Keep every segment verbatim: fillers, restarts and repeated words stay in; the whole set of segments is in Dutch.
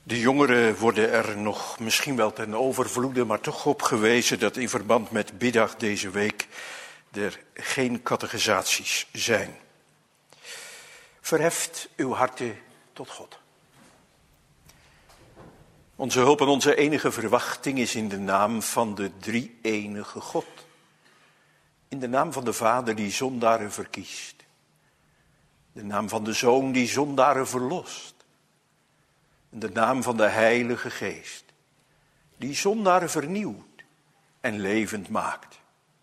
De jongeren worden er nog misschien wel ten overvloede, maar toch op gewezen dat in verband met Biddag deze week er geen catechisaties zijn. Verheft uw harten tot God. Onze hulp en onze enige verwachting is in de naam van de drie-enige God. In de naam van de Vader die zondaren verkiest. De naam van de Zoon die zondaren verlost. In de naam van de Heilige Geest, die zondaren vernieuwt en levend maakt.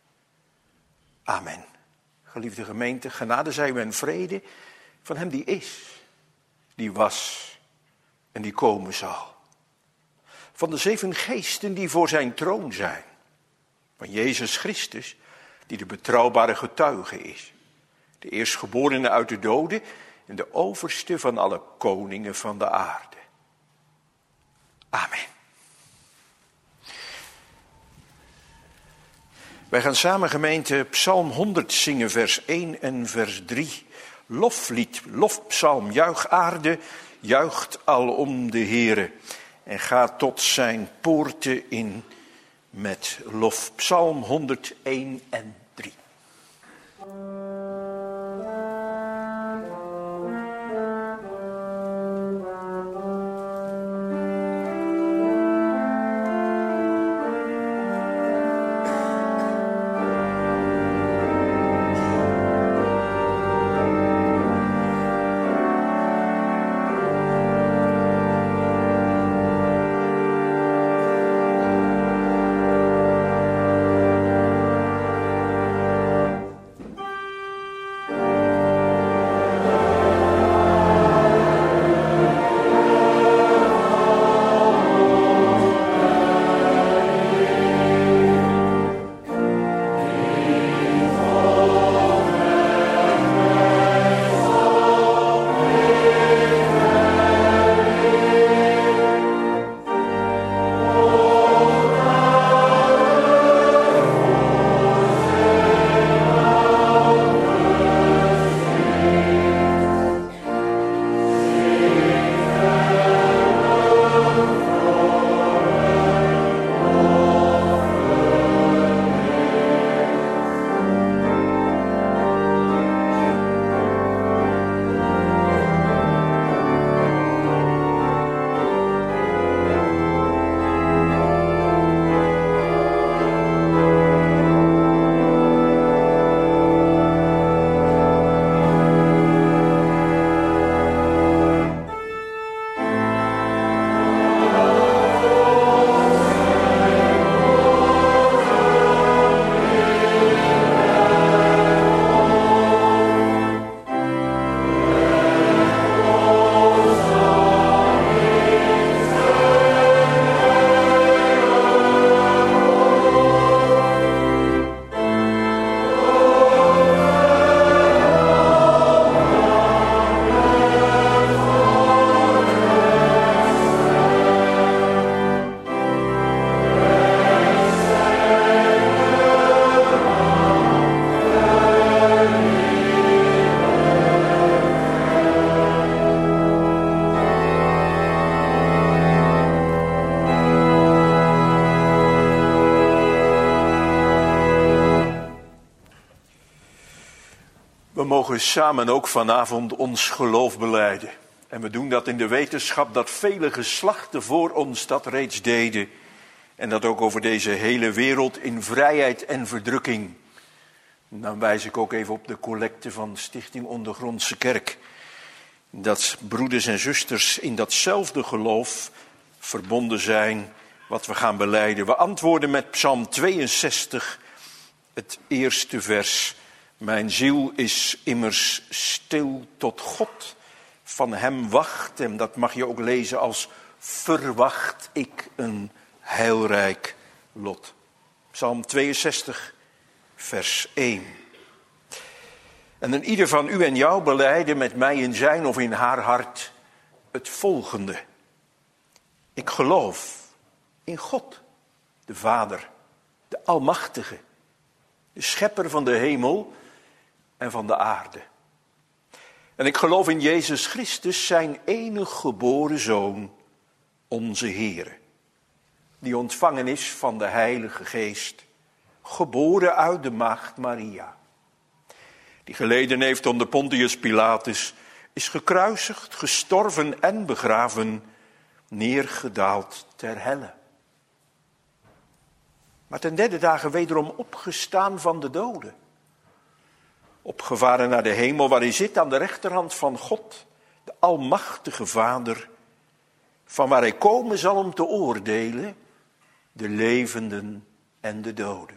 Amen. Geliefde gemeente, genade zij u en vrede van hem die is, die was en die komen zal. Van de zeven geesten die voor zijn troon zijn. Van Jezus Christus, die de betrouwbare getuige is. De eerstgeborene uit de doden en de overste van alle koningen van de aarde. Amen. Wij gaan samen, gemeente, Psalm honderd zingen, vers één en vers drie. Loflied, lofpsalm, juich aarde, juicht alom de Heere. En gaat tot zijn poorten in met lof. Psalm honderd één en drie. We mogen samen ook vanavond ons geloof belijden. En we doen dat in de wetenschap dat vele geslachten voor ons dat reeds deden. En dat ook over deze hele wereld in vrijheid en verdrukking. Dan wijs ik ook even op de collecte van Stichting Ondergrondse Kerk. Dat broeders en zusters in datzelfde geloof verbonden zijn wat we gaan belijden. We antwoorden met Psalm tweeënzestig, het eerste vers. Mijn ziel is immers stil tot God, van hem wacht. En dat mag je ook lezen als verwacht ik een heilrijk lot. Psalm tweeënzestig, vers één. En een ieder van u en jou belijden met mij in zijn of in haar hart het volgende. Ik geloof in God, de Vader, de Almachtige, de Schepper van de hemel en van de aarde. En ik geloof in Jezus Christus, zijn enige geboren Zoon, onze Heere, die ontvangen is van de Heilige Geest, geboren uit de maagd Maria, die geleden heeft onder Pontius Pilatus, is gekruisigd, gestorven en begraven, neergedaald ter helle. Maar ten derde dagen wederom opgestaan van de doden. Opgevaren naar de hemel waar hij zit aan de rechterhand van God, de almachtige Vader, van waar hij komen zal om te oordelen, de levenden en de doden.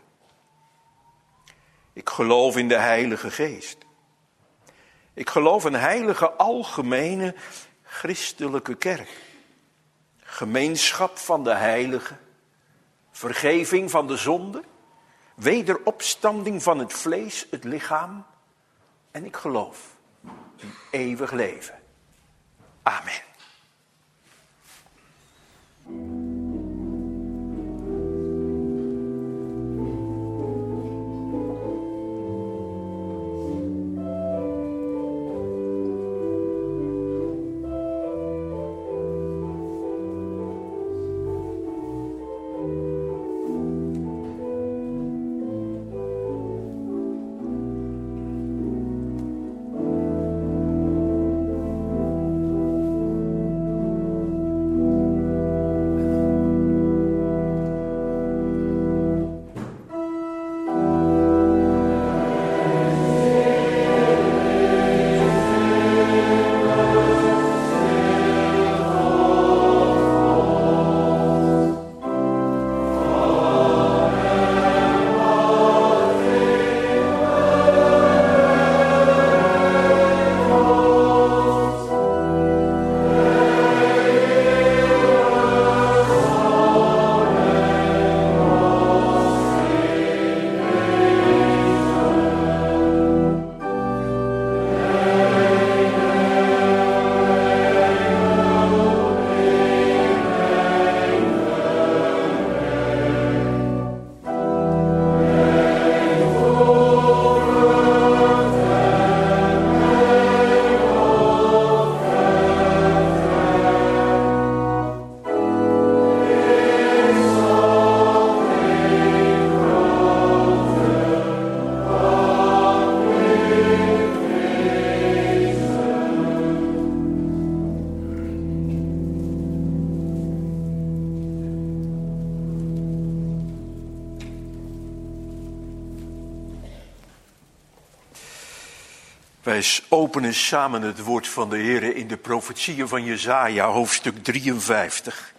Ik geloof in de Heilige Geest. Ik geloof een heilige, algemene, christelijke kerk. Gemeenschap van de heiligen, vergeving van de zonde, wederopstanding van het vlees, het lichaam. En ik geloof een eeuwig leven. Amen. Wij openen samen het woord van de Heer in de profetieën van Jesaja, hoofdstuk drieënvijftig.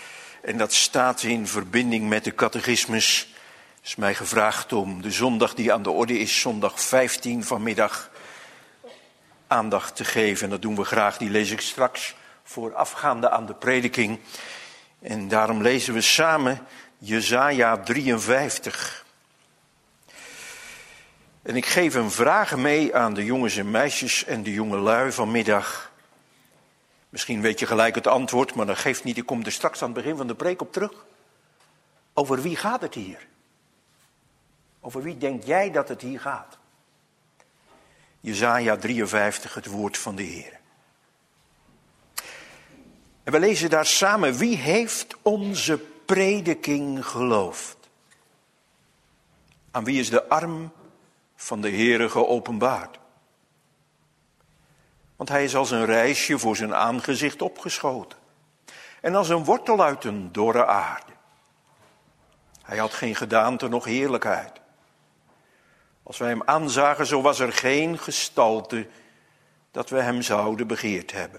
En dat staat in verbinding met de catechismus. Het is mij gevraagd om de zondag die aan de orde is, zondag vijftien vanmiddag, aandacht te geven. En dat doen we graag, die lees ik straks voorafgaande aan de prediking. En daarom lezen we samen Jesaja drieënvijftig. En ik geef een vraag mee aan de jongens en meisjes en de jongelui vanmiddag. Misschien weet je gelijk het antwoord, maar dat geeft niet. Ik kom er straks aan het begin van de preek op terug. Over wie gaat het hier? Over wie denk jij dat het hier gaat? Jesaja drieënvijftig, het woord van de Heer. En we lezen daar samen, wie heeft onze prediking geloofd? Aan wie is de arm van de Heere geopenbaard? Want hij is als een rijsje voor zijn aangezicht opgeschoten. En als een wortel uit een dorre aarde. Hij had geen gedaante noch heerlijkheid. Als wij hem aanzagen, zo was er geen gestalte dat we hem zouden begeerd hebben.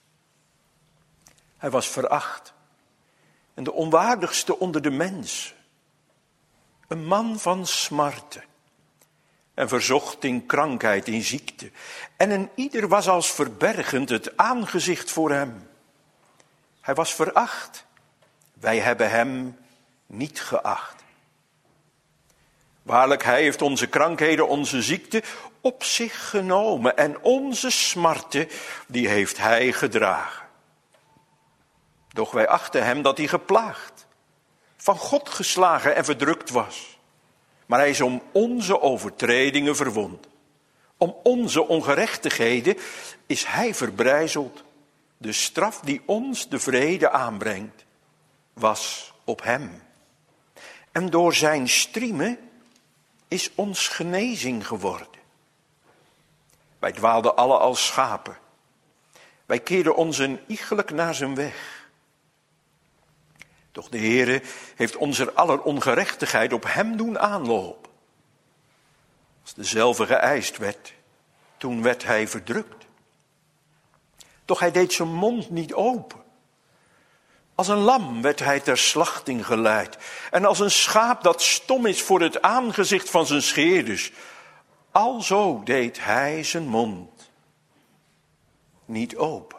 Hij was veracht en de onwaardigste onder de mensen. Een man van smarten en verzocht in krankheid, in ziekte. En een ieder was als verbergend het aangezicht voor hem. Hij was veracht, wij hebben hem niet geacht. Waarlijk, hij heeft onze krankheden, onze ziekte op zich genomen. En onze smarten, die heeft hij gedragen. Doch wij achten hem dat hij geplaagd, van God geslagen en verdrukt was. Maar hij is om onze overtredingen verwond. Om onze ongerechtigheden is hij verbrijzeld. De straf die ons de vrede aanbrengt, was op hem. En door zijn striemen is ons genezing geworden. Wij dwaalden alle als schapen. Wij keerden ons een iegelijk naar zijn weg. Doch de Heere heeft onze aller ongerechtigheid op hem doen aanlopen. Als dezelfde geëist werd, toen werd hij verdrukt. Doch hij deed zijn mond niet open. Als een lam werd hij ter slachting geleid. En als een schaap dat stom is voor het aangezicht van zijn scheerders. Alzo deed hij zijn mond niet open.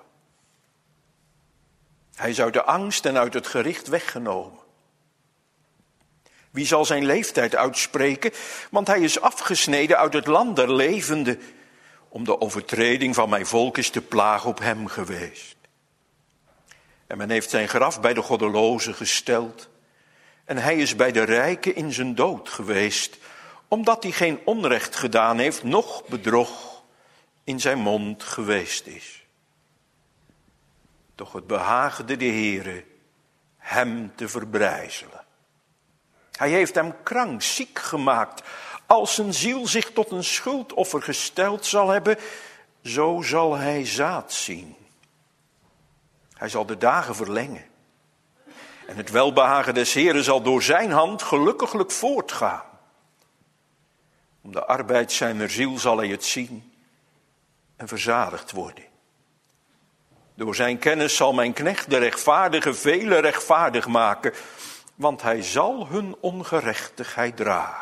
Hij is uit de angst en uit het gericht weggenomen. Wie zal zijn leeftijd uitspreken? Want hij is afgesneden uit het land der levenden. Om de overtreding van mijn volk is de plaag op hem geweest. En men heeft zijn graf bij de goddelozen gesteld. En hij is bij de rijken in zijn dood geweest. Omdat hij geen onrecht gedaan heeft, noch bedrog in zijn mond geweest is. Doch het behaagde de Heere hem te verbrijzelen. Hij heeft hem krankziek gemaakt. Als zijn ziel zich tot een schuldoffer gesteld zal hebben, zo zal hij zaad zien. Hij zal de dagen verlengen. En het welbehagen des Heeren zal door zijn hand gelukkiglijk voortgaan. Om de arbeid zijner ziel zal hij het zien en verzadigd worden. Door zijn kennis zal mijn knecht de rechtvaardige velen rechtvaardig maken, want hij zal hun ongerechtigheid dragen.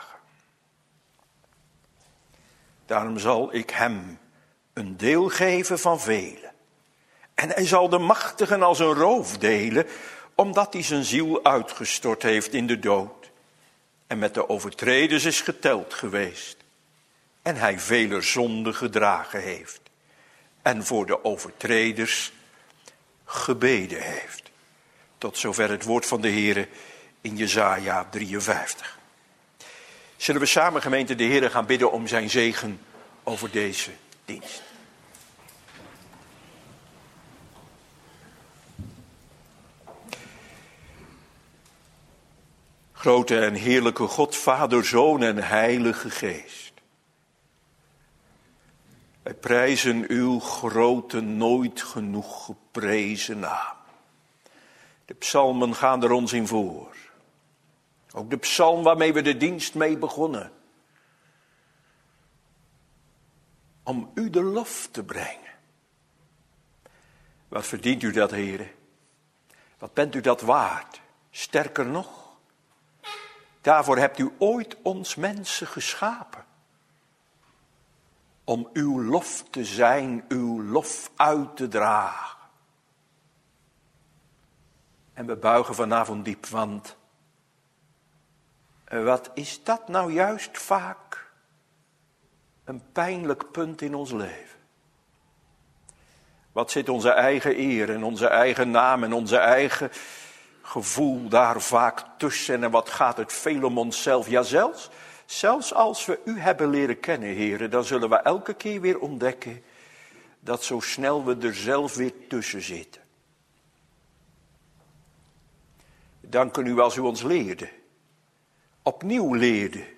Daarom zal ik hem een deel geven van velen. En hij zal de machtigen als een roof delen, omdat hij zijn ziel uitgestort heeft in de dood. En met de overtreders is geteld geweest. En hij veler zonden gedragen heeft. En voor de overtreders gebeden heeft. Tot zover het woord van de Heere in Jesaja drieënvijftig. Zullen we samen, gemeente, de Heere gaan bidden om zijn zegen over deze dienst. Grote en heerlijke God, Vader, Zoon en Heilige Geest. Wij prijzen uw grote, nooit genoeg geprezen naam. De psalmen gaan er ons in voor. Ook de psalm waarmee we de dienst mee begonnen. Om u de lof te brengen. Wat verdient u dat, Heere? Wat bent u dat waard? Sterker nog, daarvoor hebt u ooit ons mensen geschapen. Om uw lof te zijn, uw lof uit te dragen. En we buigen vanavond diep, want wat is dat nou juist vaak een pijnlijk punt in ons leven? Wat zit onze eigen eer en onze eigen naam en onze eigen gevoel daar vaak tussen? En wat gaat het veel om onszelf? Ja, zelfs, zelfs als we u hebben leren kennen, heren, dan zullen we elke keer weer ontdekken dat zo snel we er zelf weer tussen zitten. Dank u als u ons leerde, opnieuw leerde,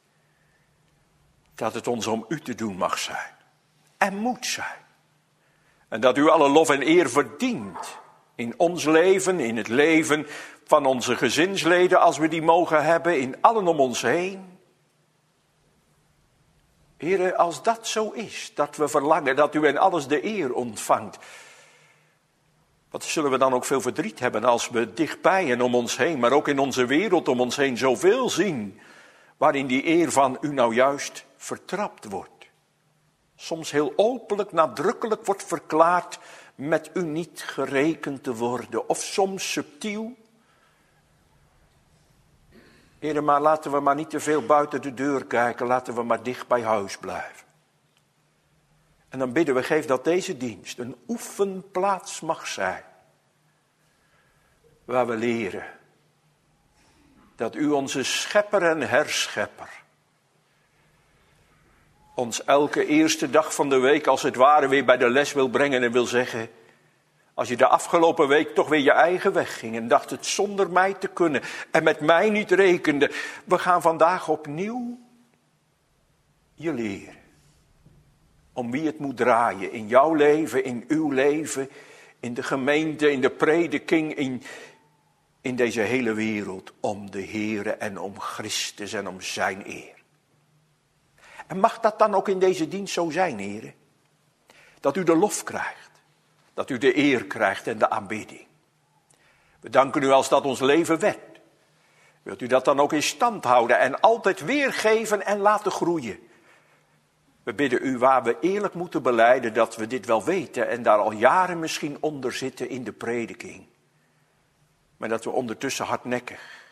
dat het ons om u te doen mag zijn en moet zijn. En dat u alle lof en eer verdient in ons leven, in het leven van onze gezinsleden, als we die mogen hebben, in allen om ons heen. Heere, als dat zo is, dat we verlangen dat u in alles de eer ontvangt, wat zullen we dan ook veel verdriet hebben als we dichtbij en om ons heen, maar ook in onze wereld om ons heen zoveel zien, waarin die eer van u nou juist vertrapt wordt. Soms heel openlijk, nadrukkelijk wordt verklaard met u niet gerekend te worden, of soms subtiel. Heere, maar laten we maar niet te veel buiten de deur kijken, laten we maar dicht bij huis blijven. En dan bidden we, geef dat deze dienst een oefenplaats mag zijn. Waar we leren dat u onze schepper en herschepper ons elke eerste dag van de week als het ware weer bij de les wil brengen en wil zeggen, Als je de afgelopen week toch weer je eigen weg ging en dacht het zonder mij te kunnen en met mij niet rekende. We gaan vandaag opnieuw je leren. Om wie het moet draaien in jouw leven, in uw leven, in de gemeente, in de prediking, in, in deze hele wereld. Om de Heere en om Christus en om zijn eer. En mag dat dan ook in deze dienst zo zijn, heren? Dat u de lof krijgt. Dat u de eer krijgt en de aanbidding. We danken u als dat ons leven werd. Wilt u dat dan ook in stand houden en altijd weergeven en laten groeien? We bidden u waar we eerlijk moeten belijden dat we dit wel weten en daar al jaren misschien onder zitten in de prediking. Maar dat we ondertussen hardnekkig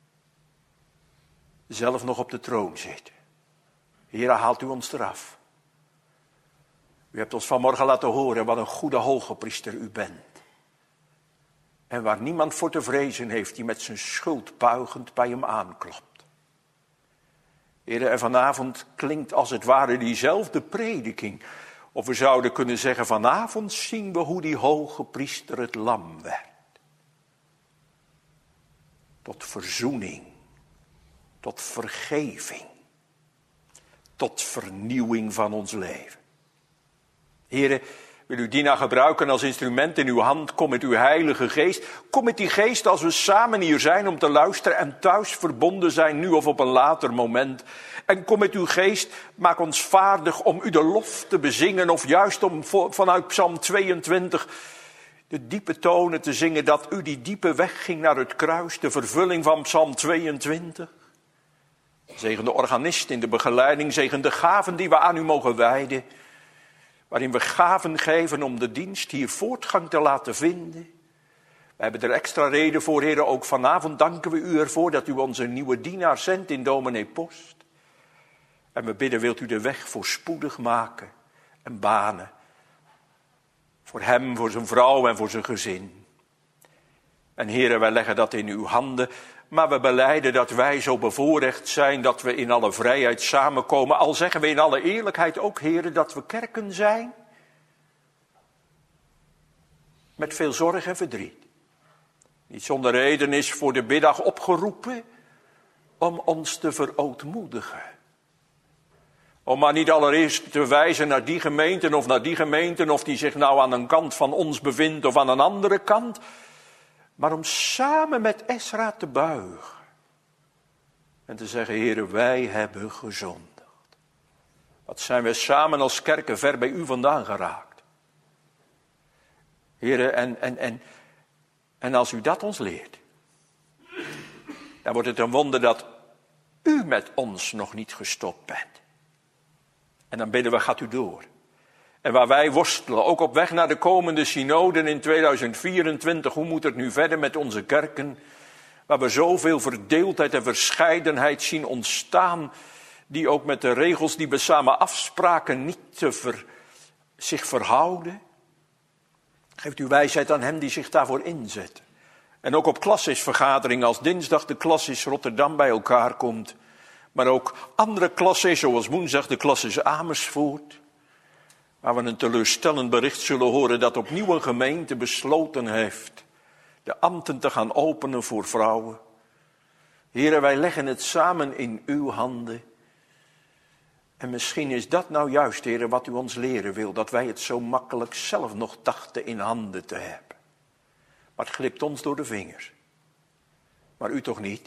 zelf nog op de troon zitten. Heere, haalt u ons eraf. U hebt ons vanmorgen laten horen wat een goede hogepriester u bent. En waar niemand voor te vrezen heeft die met zijn schuld buigend bij hem aanklopt. Heere, en vanavond klinkt als het ware diezelfde prediking. Of we zouden kunnen zeggen, vanavond zien we hoe die hogepriester het lam werd. Tot verzoening, tot vergeving, tot vernieuwing van ons leven. Heere, wil u die nou gebruiken als instrument in uw hand? Kom met uw heilige geest. Kom met die geest als we samen hier zijn om te luisteren en thuis verbonden zijn, nu of op een later moment. En kom met uw geest, maak ons vaardig om u de lof te bezingen of juist om vanuit Psalm tweeëntwintig de diepe tonen te zingen dat u die diepe weg ging naar het kruis, de vervulling van Psalm tweeëntwintig. Zegen de organist in de begeleiding, zegen de gaven die we aan u mogen wijden. Waarin we gaven geven om de dienst hier voortgang te laten vinden. We hebben er extra reden voor, heren. Ook vanavond danken we u ervoor dat u ons een nieuwe dienaar zendt in dominee Post. En we bidden, wilt u de weg voorspoedig maken en banen. Voor hem, voor zijn vrouw en voor zijn gezin. En heren, wij leggen dat in uw handen. Maar we belijden dat wij zo bevoorrecht zijn dat we in alle vrijheid samenkomen. Al zeggen we in alle eerlijkheid ook, heren, dat we kerken zijn. Met veel zorg en verdriet. Niet zonder reden is voor de middag opgeroepen om ons te verootmoedigen. Om maar niet allereerst te wijzen naar die gemeenten of naar die gemeenten, of die zich nou aan een kant van ons bevindt of aan een andere kant. Maar om samen met Esra te buigen. En te zeggen, heren, wij hebben gezondigd. Wat zijn we samen als kerken ver bij u vandaan geraakt. Heren, en, en, en, en als u dat ons leert. Dan wordt het een wonder dat u met ons nog niet gestopt bent. En dan bidden we, gaat u door. En waar wij worstelen, ook op weg naar de komende synoden in tweeduizend vierentwintig. Hoe moet het nu verder met onze kerken? Waar we zoveel verdeeldheid en verscheidenheid zien ontstaan. Die ook met de regels die we samen afspraken niet te ver, zich verhouden. Geeft u wijsheid aan hem die zich daarvoor inzet. En ook op klassevergaderingen als dinsdag de klasses Rotterdam bij elkaar komt. Maar ook andere klasses zoals woensdag de klasses Amersfoort. Waar we een teleurstellend bericht zullen horen dat opnieuw een gemeente besloten heeft de ambten te gaan openen voor vrouwen. Heren, wij leggen het samen in uw handen. En misschien is dat nou juist, heren, wat u ons leren wil. Dat wij het zo makkelijk zelf nog dachten in handen te hebben. Maar het glipt ons door de vingers. Maar u toch niet?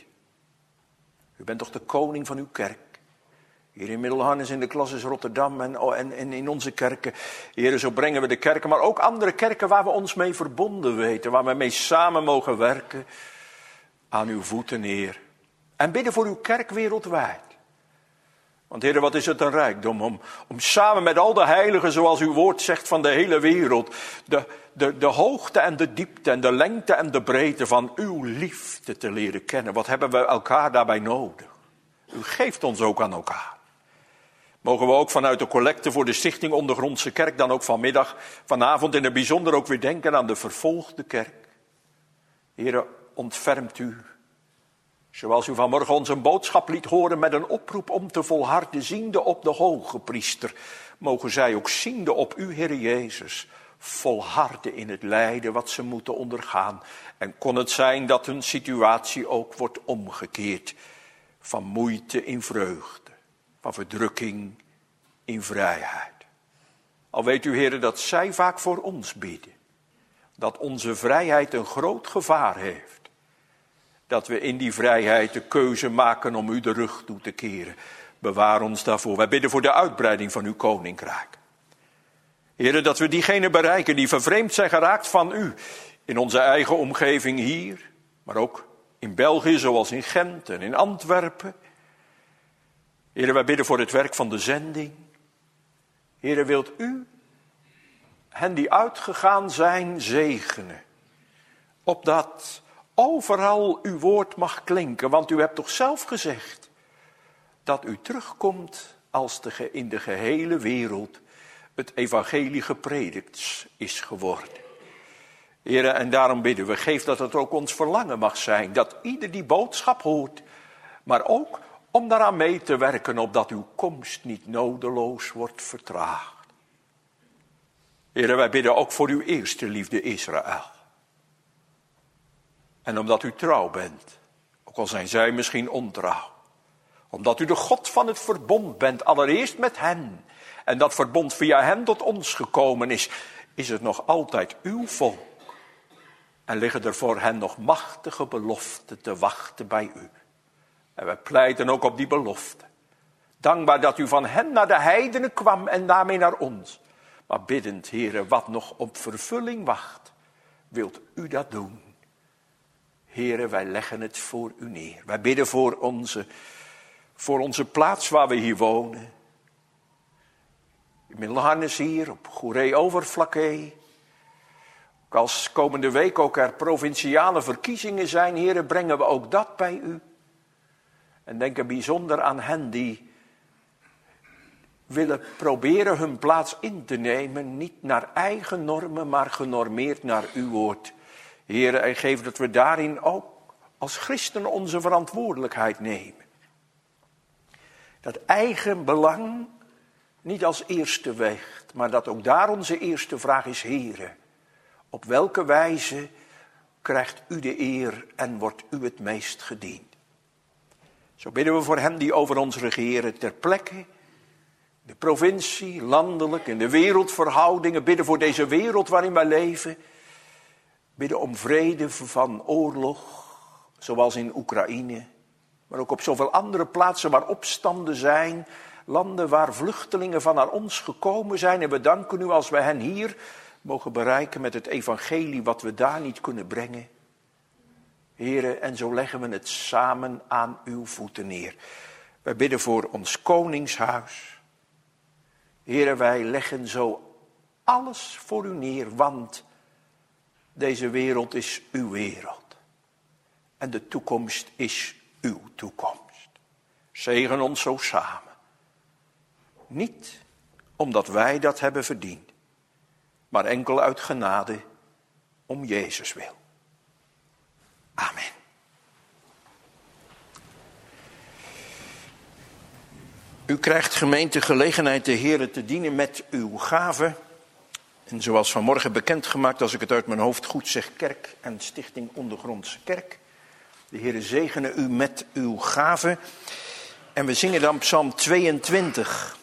U bent toch de koning van uw kerk? Hier in Middelharnis in de klasses Rotterdam en, en, en in onze kerken. Heren, zo brengen we de kerken, maar ook andere kerken waar we ons mee verbonden weten. Waar we mee samen mogen werken. Aan uw voeten, Heer. En bidden voor uw kerk wereldwijd. Want heren, wat is het een rijkdom om, om samen met al de heiligen, zoals uw woord zegt, van de hele wereld. De, de, de hoogte en de diepte en de lengte en de breedte van uw liefde te leren kennen. Wat hebben we elkaar daarbij nodig? U geeft ons ook aan elkaar. Mogen we ook vanuit de collecte voor de Stichting Ondergrondse Kerk dan ook vanmiddag, vanavond in het bijzonder ook weer denken aan de vervolgde kerk. Heren, ontfermt u. Zoals u vanmorgen ons een boodschap liet horen met een oproep om te volharden, ziende op de hoge priester. Mogen zij ook ziende op u, Heer Jezus, volharden in het lijden wat ze moeten ondergaan. En kon het zijn dat hun situatie ook wordt omgekeerd. Van moeite in vreugde, van verdrukking in vrijheid. Al weet u, heren, dat zij vaak voor ons bidden. Dat onze vrijheid een groot gevaar heeft. Dat we in die vrijheid de keuze maken om u de rug toe te keren. Bewaar ons daarvoor. Wij bidden voor de uitbreiding van uw koninkrijk. Heren, dat we diegenen bereiken die vervreemd zijn geraakt van u. In onze eigen omgeving hier, maar ook in België zoals in Gent en in Antwerpen. Heren, wij bidden voor het werk van de zending. Heren, wilt u hen die uitgegaan zijn zegenen. Opdat overal uw woord mag klinken, want u hebt toch zelf gezegd dat u terugkomt als de, in de gehele wereld het evangelie gepredikt is geworden. Heren, en daarom bidden we, geef dat het ook ons verlangen mag zijn, dat ieder die boodschap hoort, maar ook om daaraan mee te werken, opdat uw komst niet nodeloos wordt vertraagd. Heren, wij bidden ook voor uw eerste liefde Israël. En omdat u trouw bent, ook al zijn zij misschien ontrouw. Omdat u de God van het verbond bent, allereerst met hen. En dat verbond via hen tot ons gekomen is, is het nog altijd uw volk. En liggen er voor hen nog machtige beloften te wachten bij u. En wij pleiten ook op die belofte. Dankbaar dat u van hen naar de heidenen kwam en daarmee naar ons. Maar biddend, heren, wat nog op vervulling wacht, wilt u dat doen. Heren, wij leggen het voor u neer. Wij bidden voor onze, voor onze plaats waar we hier wonen. In Middelharnis hier, op Goeree-Overflakkee. Ook als komende week ook er provinciale verkiezingen zijn, heren, brengen we ook dat bij u. En denken bijzonder aan hen die willen proberen hun plaats in te nemen, niet naar eigen normen, maar genormeerd naar uw woord. Heren, en geef dat we daarin ook als christenen onze verantwoordelijkheid nemen. Dat eigen belang niet als eerste weegt, maar dat ook daar onze eerste vraag is, Heren, op welke wijze krijgt u de eer en wordt u het meest gediend? Zo bidden we voor hen die over ons regeren ter plekke, de provincie, landelijk, in de wereldverhoudingen, bidden voor deze wereld waarin wij leven. Bidden om vrede van oorlog, zoals in Oekraïne. Maar ook op zoveel andere plaatsen waar opstanden zijn. Landen waar vluchtelingen van naar ons gekomen zijn. En we danken u als wij hen hier mogen bereiken met het evangelie wat we daar niet kunnen brengen. Heren, en zo leggen we het samen aan uw voeten neer. Wij bidden voor ons koningshuis. Heren, wij leggen zo alles voor u neer, want deze wereld is uw wereld. En de toekomst is uw toekomst. Zegen ons zo samen. Niet omdat wij dat hebben verdiend, maar enkel uit genade om Jezus wil. Amen. U krijgt, gemeente, gelegenheid de Heere te dienen met uw gaven. En zoals vanmorgen bekendgemaakt, als ik het uit mijn hoofd goed zeg, kerk en stichting Ondergrondse Kerk. De Heere zegene u met uw gaven. En we zingen dan Psalm tweeëntwintig.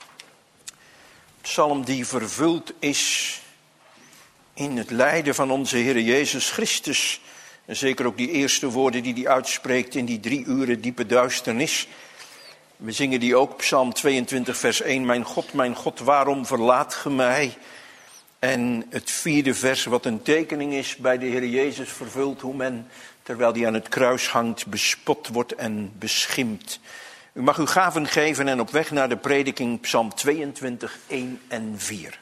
Psalm die vervuld is in het lijden van onze Heere Jezus Christus. En zeker ook die eerste woorden die hij uitspreekt in die drie uren diepe duisternis. We zingen die ook, Psalm tweeëntwintig vers één. Mijn God, mijn God, waarom verlaat ge mij? En het vierde vers, wat een tekening is bij de Heer Jezus vervult, hoe men, terwijl hij aan het kruis hangt, bespot wordt en beschimpt. U mag uw gaven geven en op weg naar de prediking, Psalm tweeëntwintig, één en vier.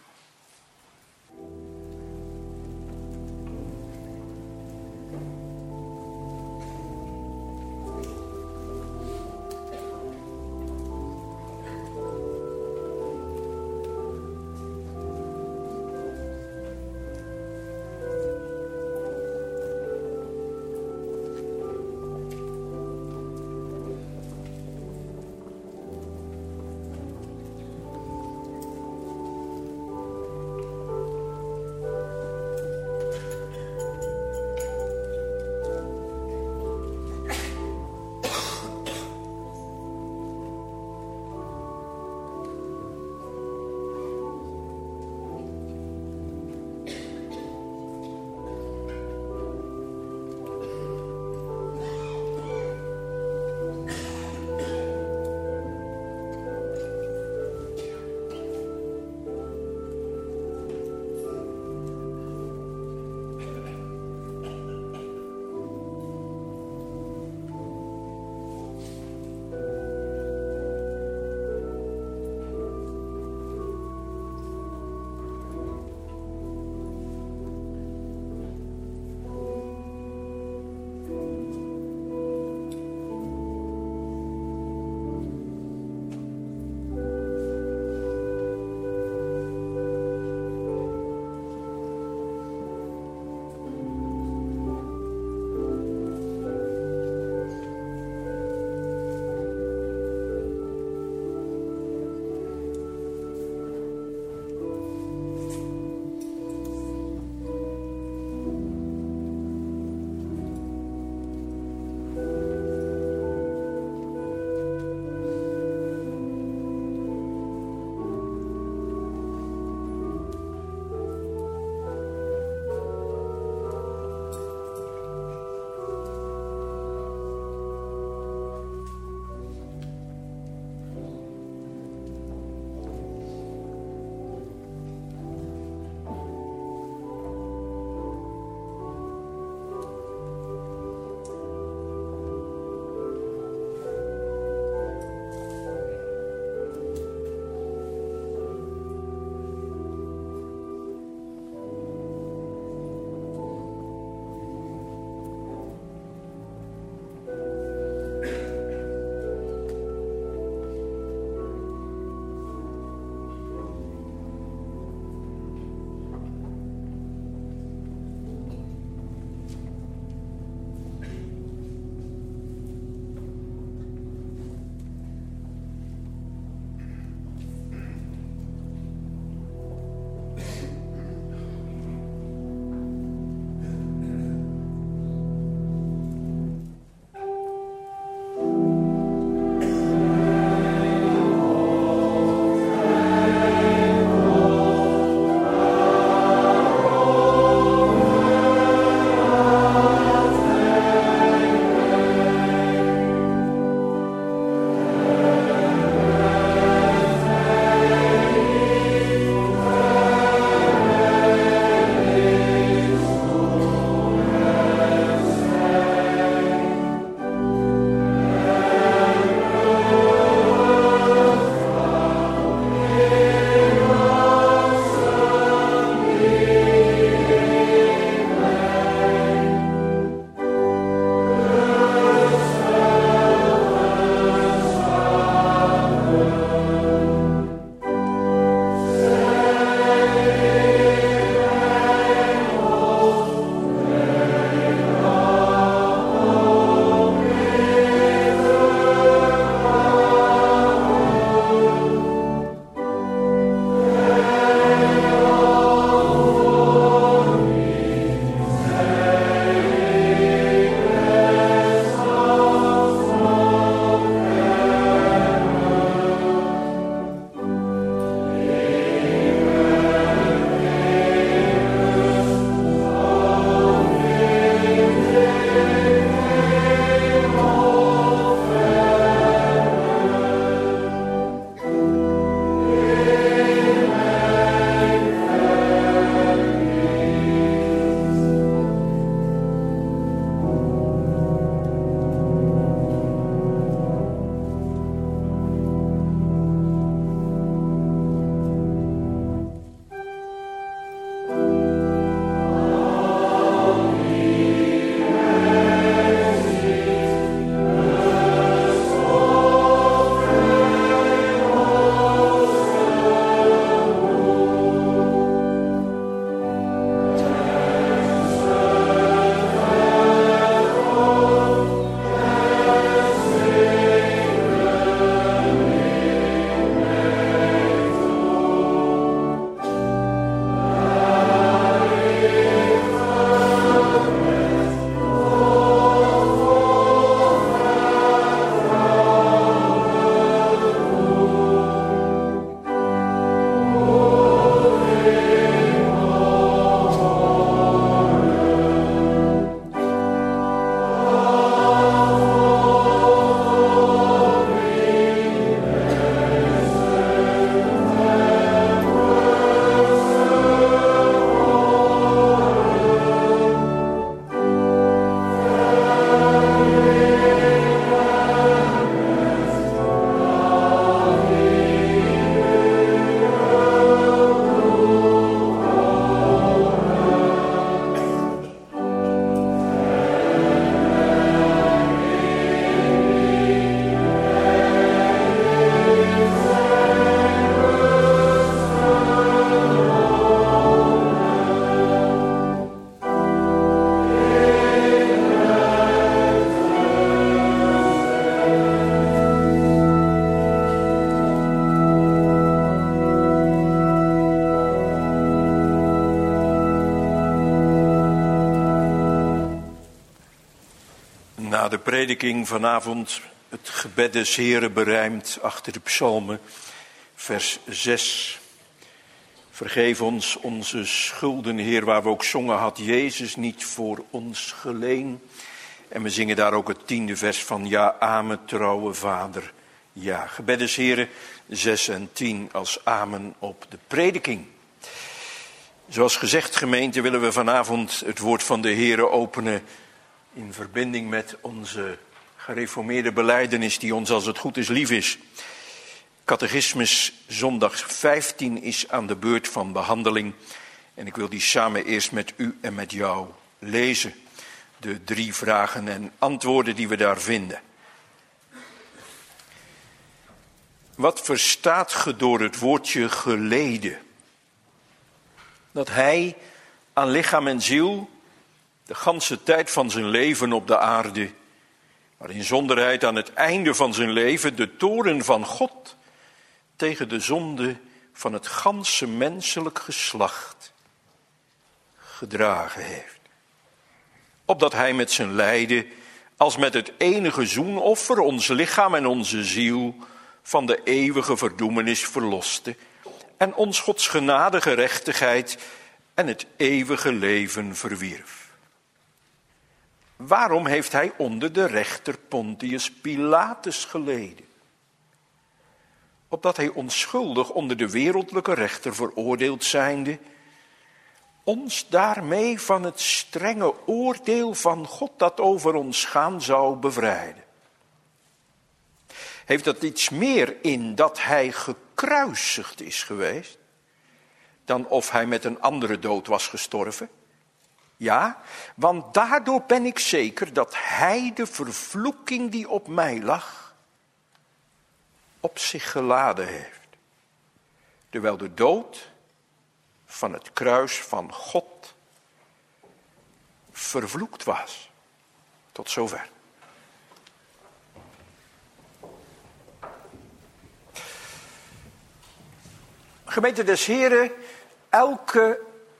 Na de prediking vanavond het gebed des Heren berijmd achter de psalmen, vers zes. Vergeef ons onze schulden, Heer, waar we ook zongen, had Jezus niet voor ons geleen. En we zingen daar ook het tiende vers van, ja, amen, trouwe Vader, ja. Gebed des Heren, zes en tien als amen op de prediking. Zoals gezegd, gemeente, willen we vanavond het woord van de Heren openen in verbinding met onze gereformeerde belijdenis die ons als het goed is lief is. Catechismus zondag vijftien is aan de beurt van behandeling en ik wil die samen eerst met u en met jou lezen. De drie vragen en antwoorden die we daar vinden. Wat verstaat ge door het woordje geleden? Dat hij aan lichaam en ziel de ganse tijd van zijn leven op de aarde, maar in zonderheid aan het einde van zijn leven de toorn van God tegen de zonde van het ganse menselijk geslacht gedragen heeft. Opdat hij met zijn lijden als met het enige zoenoffer ons lichaam en onze ziel van de eeuwige verdoemenis verloste en ons Gods genade, gerechtigheid en het eeuwige leven verwierf. Waarom heeft hij onder de rechter Pontius Pilatus geleden? Opdat hij onschuldig onder de wereldlijke rechter veroordeeld zijnde, ons daarmee van het strenge oordeel van God dat over ons gaan zou bevrijden. Heeft dat iets meer in dat hij gekruisigd is geweest, dan of hij met een andere dood was gestorven? Ja, want daardoor ben ik zeker dat hij de vervloeking die op mij lag, op zich geladen heeft. Terwijl de dood van het kruis van God vervloekt was. Tot zover. Gemeente des Heren, elke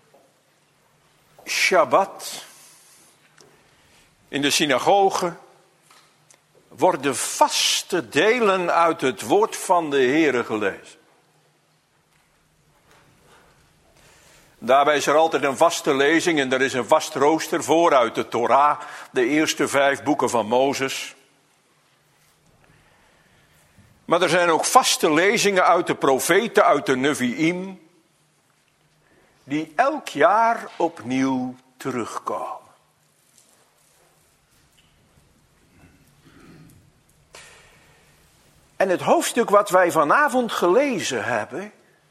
Shabbat in de synagoge worden vaste delen uit het woord van de Heere gelezen. Daarbij is er altijd een vaste lezing en er is een vast rooster voor uit de Torah, de eerste vijf boeken van Mozes. Maar er zijn ook vaste lezingen uit de profeten, uit de Nevi'im, die elk jaar opnieuw terugkomen. En het hoofdstuk wat wij vanavond gelezen hebben,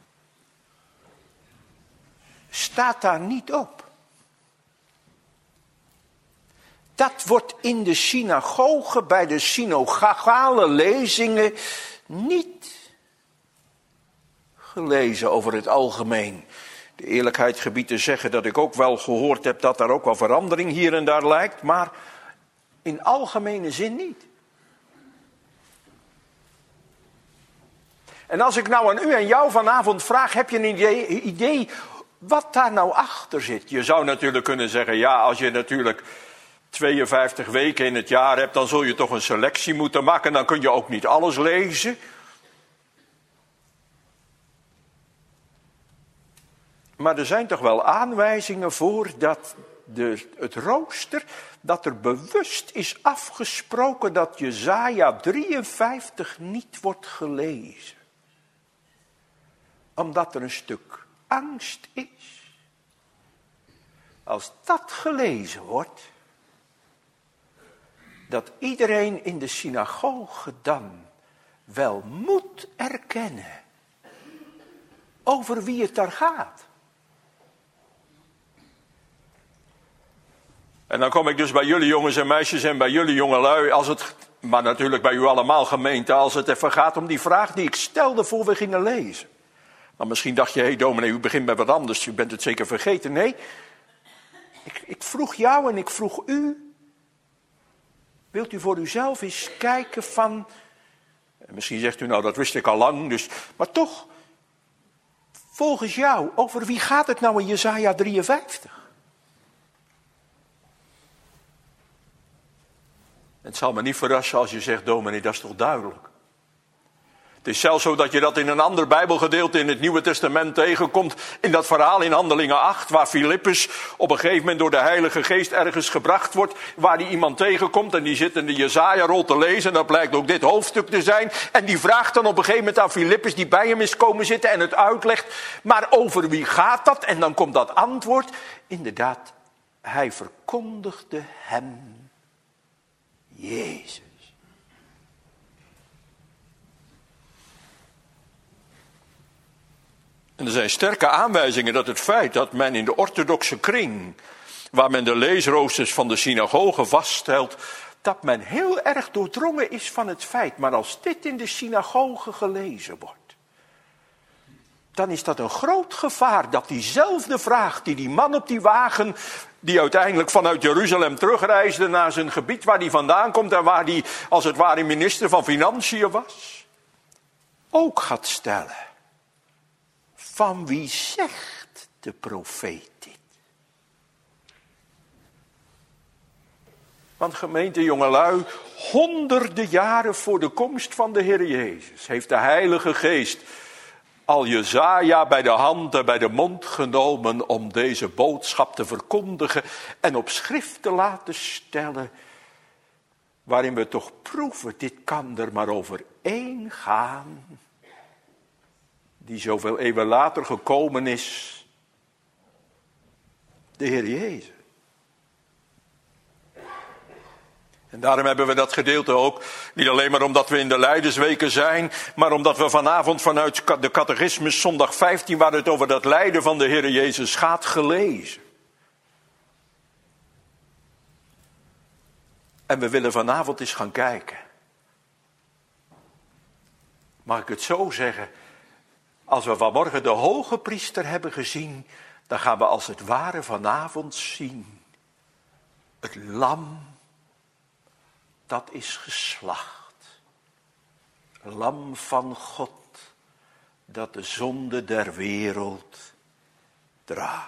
staat daar niet op. Dat wordt in de synagoge, bij de synagogale lezingen, niet gelezen over het algemeen. De eerlijkheid gebiedt te zeggen dat ik ook wel gehoord heb dat daar ook wel verandering hier en daar lijkt, maar in algemene zin niet. En als ik nou aan u en jou vanavond vraag, heb je een idee, idee wat daar nou achter zit? Je zou natuurlijk kunnen zeggen, ja, als je natuurlijk tweeënvijftig weken in het jaar hebt, dan zul je toch een selectie moeten maken, dan kun je ook niet alles lezen. Maar er zijn toch wel aanwijzingen voor dat de, het rooster, dat er bewust is afgesproken dat Jesaja drieënvijftig niet wordt gelezen. Omdat er een stuk angst is. Als dat gelezen wordt, dat iedereen in de synagoge dan wel moet erkennen over wie het daar gaat. En dan kom ik dus bij jullie jongens en meisjes en bij jullie jongelui, als het, maar natuurlijk bij u allemaal gemeente, als het even gaat om die vraag die ik stelde voor we gingen lezen. Maar misschien dacht je, hé hey, dominee, u begint met wat anders, u bent het zeker vergeten. Nee, ik, ik vroeg jou en ik vroeg u, wilt u voor uzelf eens kijken van, misschien zegt u nou dat wist ik al lang, dus, maar toch, volgens jou, over wie gaat het nou in Jesaja drieënvijftig? Het zal me niet verrassen als je zegt, dominee, dat is toch duidelijk. Het is zelfs zo dat je dat in een ander Bijbelgedeelte in het Nieuwe Testament tegenkomt. In dat verhaal in Handelingen acht, waar Filippus op een gegeven moment door de Heilige Geest ergens gebracht wordt. Waar hij iemand tegenkomt en die zit in de Jesaja-rol te lezen. En dat blijkt ook dit hoofdstuk te zijn. En die vraagt dan op een gegeven moment aan Filippus, die bij hem is komen zitten en het uitlegt. Maar over wie gaat dat? En dan komt dat antwoord. Inderdaad, hij verkondigde hem Jezus. En er zijn sterke aanwijzingen dat het feit dat men in de orthodoxe kring, waar men de leesroosters van de synagoge vaststelt, dat men heel erg doordrongen is van het feit. Maar als dit in de synagoge gelezen wordt, dan is dat een groot gevaar dat diezelfde vraag die die man op die wagen, die uiteindelijk vanuit Jeruzalem terugreisde naar zijn gebied waar hij vandaan komt en waar hij als het ware minister van Financiën was, ook gaat stellen. Van wie zegt de profeet dit? Want gemeente jongelui, honderden jaren voor de komst van de Heer Jezus heeft de Heilige Geest al Jesaja bij de hand en bij de mond genomen om deze boodschap te verkondigen en op schrift te laten stellen, waarin we toch proeven, dit kan er maar over één gaan, die zoveel eeuwen later gekomen is, de Heer Jezus. En daarom hebben we dat gedeelte ook, niet alleen maar omdat we in de Lijdensweken zijn, maar omdat we vanavond vanuit de catechismus zondag vijftien, waar het over dat lijden van de Heer Jezus gaat, gelezen. En we willen vanavond eens gaan kijken. Mag ik het zo zeggen? Als we vanmorgen de hoge priester hebben gezien, dan gaan we als het ware vanavond zien. Het lam, dat is geslacht. Lam van God, dat de zonde der wereld draagt.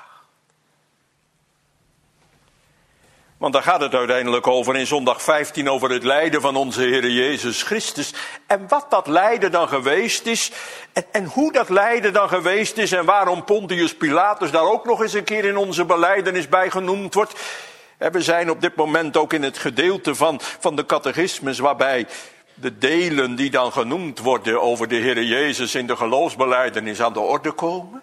Want daar gaat het uiteindelijk over in zondag vijftien, over het lijden van onze Heer Jezus Christus. En wat dat lijden dan geweest is, en, en hoe dat lijden dan geweest is, en waarom Pontius Pilatus daar ook nog eens een keer in onze belijdenis bij genoemd wordt. We zijn op dit moment ook in het gedeelte van, van de catechismus, waarbij de delen die dan genoemd worden over de Heer Jezus in de geloofsbelijdenis aan de orde komen.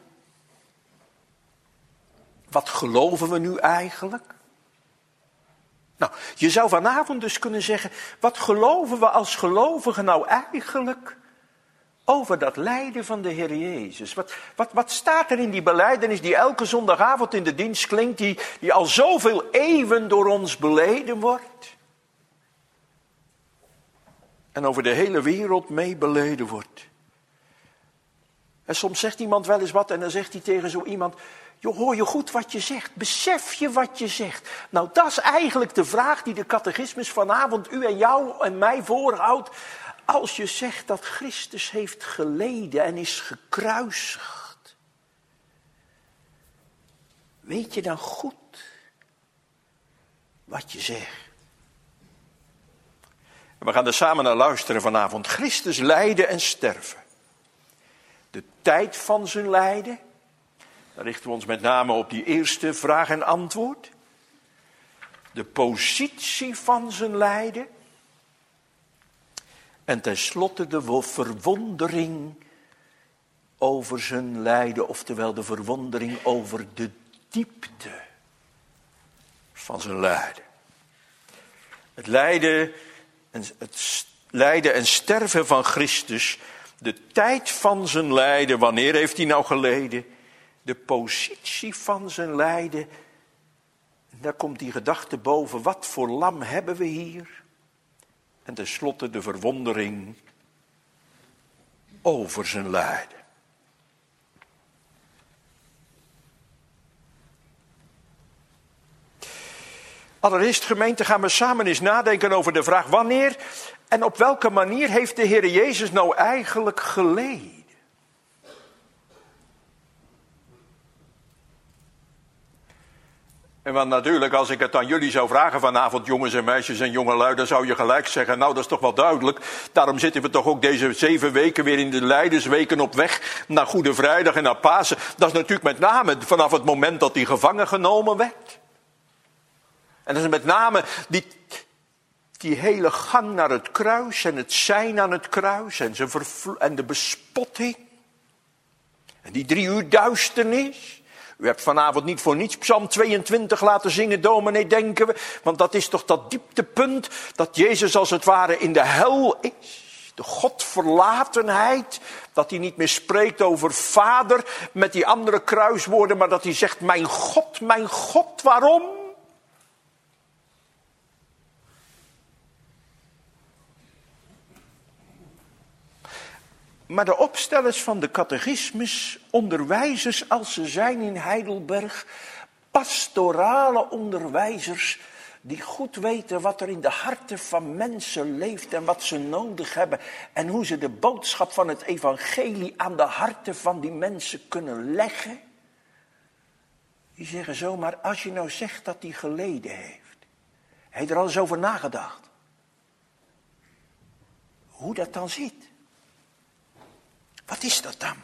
Wat geloven we nu eigenlijk? Nou, je zou vanavond dus kunnen zeggen, wat geloven we als gelovigen nou eigenlijk over dat lijden van de Heer Jezus? Wat, wat, wat staat er in die belijdenis die elke zondagavond in de dienst klinkt, die, die al zoveel eeuwen door ons beleden wordt? En over de hele wereld mee beleden wordt. En soms zegt iemand wel eens wat en dan zegt hij tegen zo iemand, joh, hoor je goed wat je zegt? Besef je wat je zegt? Nou, dat is eigenlijk de vraag die de catechismus vanavond u en jou en mij voorhoudt. Als je zegt dat Christus heeft geleden en is gekruisigd, weet je dan goed wat je zegt? En we gaan er samen naar luisteren vanavond. Christus lijden en sterven. De tijd van zijn lijden. Dan richten we ons met name op die eerste vraag en antwoord. De positie van zijn lijden. En tenslotte de verwondering over zijn lijden, oftewel de verwondering over de diepte van zijn lijden. Het lijden en, het lijden en sterven van Christus, de tijd van zijn lijden, wanneer heeft hij nou geleden? De positie van zijn lijden, daar komt die gedachte boven, wat voor lam hebben we hier? En tenslotte de verwondering over zijn lijden. Allereerst, gemeente, gaan we samen eens nadenken over de vraag, wanneer en op welke manier heeft de Heer Jezus nou eigenlijk geleden? En want natuurlijk, als ik het aan jullie zou vragen vanavond, jongens en meisjes en jongelui, dan zou je gelijk zeggen, nou dat is toch wel duidelijk. Daarom zitten we toch ook deze zeven weken weer in de Lijdersweken op weg naar Goede Vrijdag en naar Pasen. Dat is natuurlijk met name vanaf het moment dat hij gevangen genomen werd. En dat is met name die, die hele gang naar het kruis en het zijn aan het kruis en, zijn vervlo- en de bespotting. En die drie uur duisternis. U hebt vanavond niet voor niets Psalm tweeëntwintig laten zingen, dominee, denken we. Want dat is toch dat dieptepunt dat Jezus als het ware in de hel is. De godverlatenheid. Dat hij niet meer spreekt over vader met die andere kruiswoorden. Maar dat hij zegt, mijn God, mijn God, waarom? Maar de opstellers van de catechismus, onderwijzers als ze zijn in Heidelberg, pastorale onderwijzers die goed weten wat er in de harten van mensen leeft en wat ze nodig hebben en hoe ze de boodschap van het evangelie aan de harten van die mensen kunnen leggen. Die zeggen zomaar, als je nou zegt dat hij geleden heeft, heb je er al eens over nagedacht? Hoe dat dan zit? Wat is dat dan?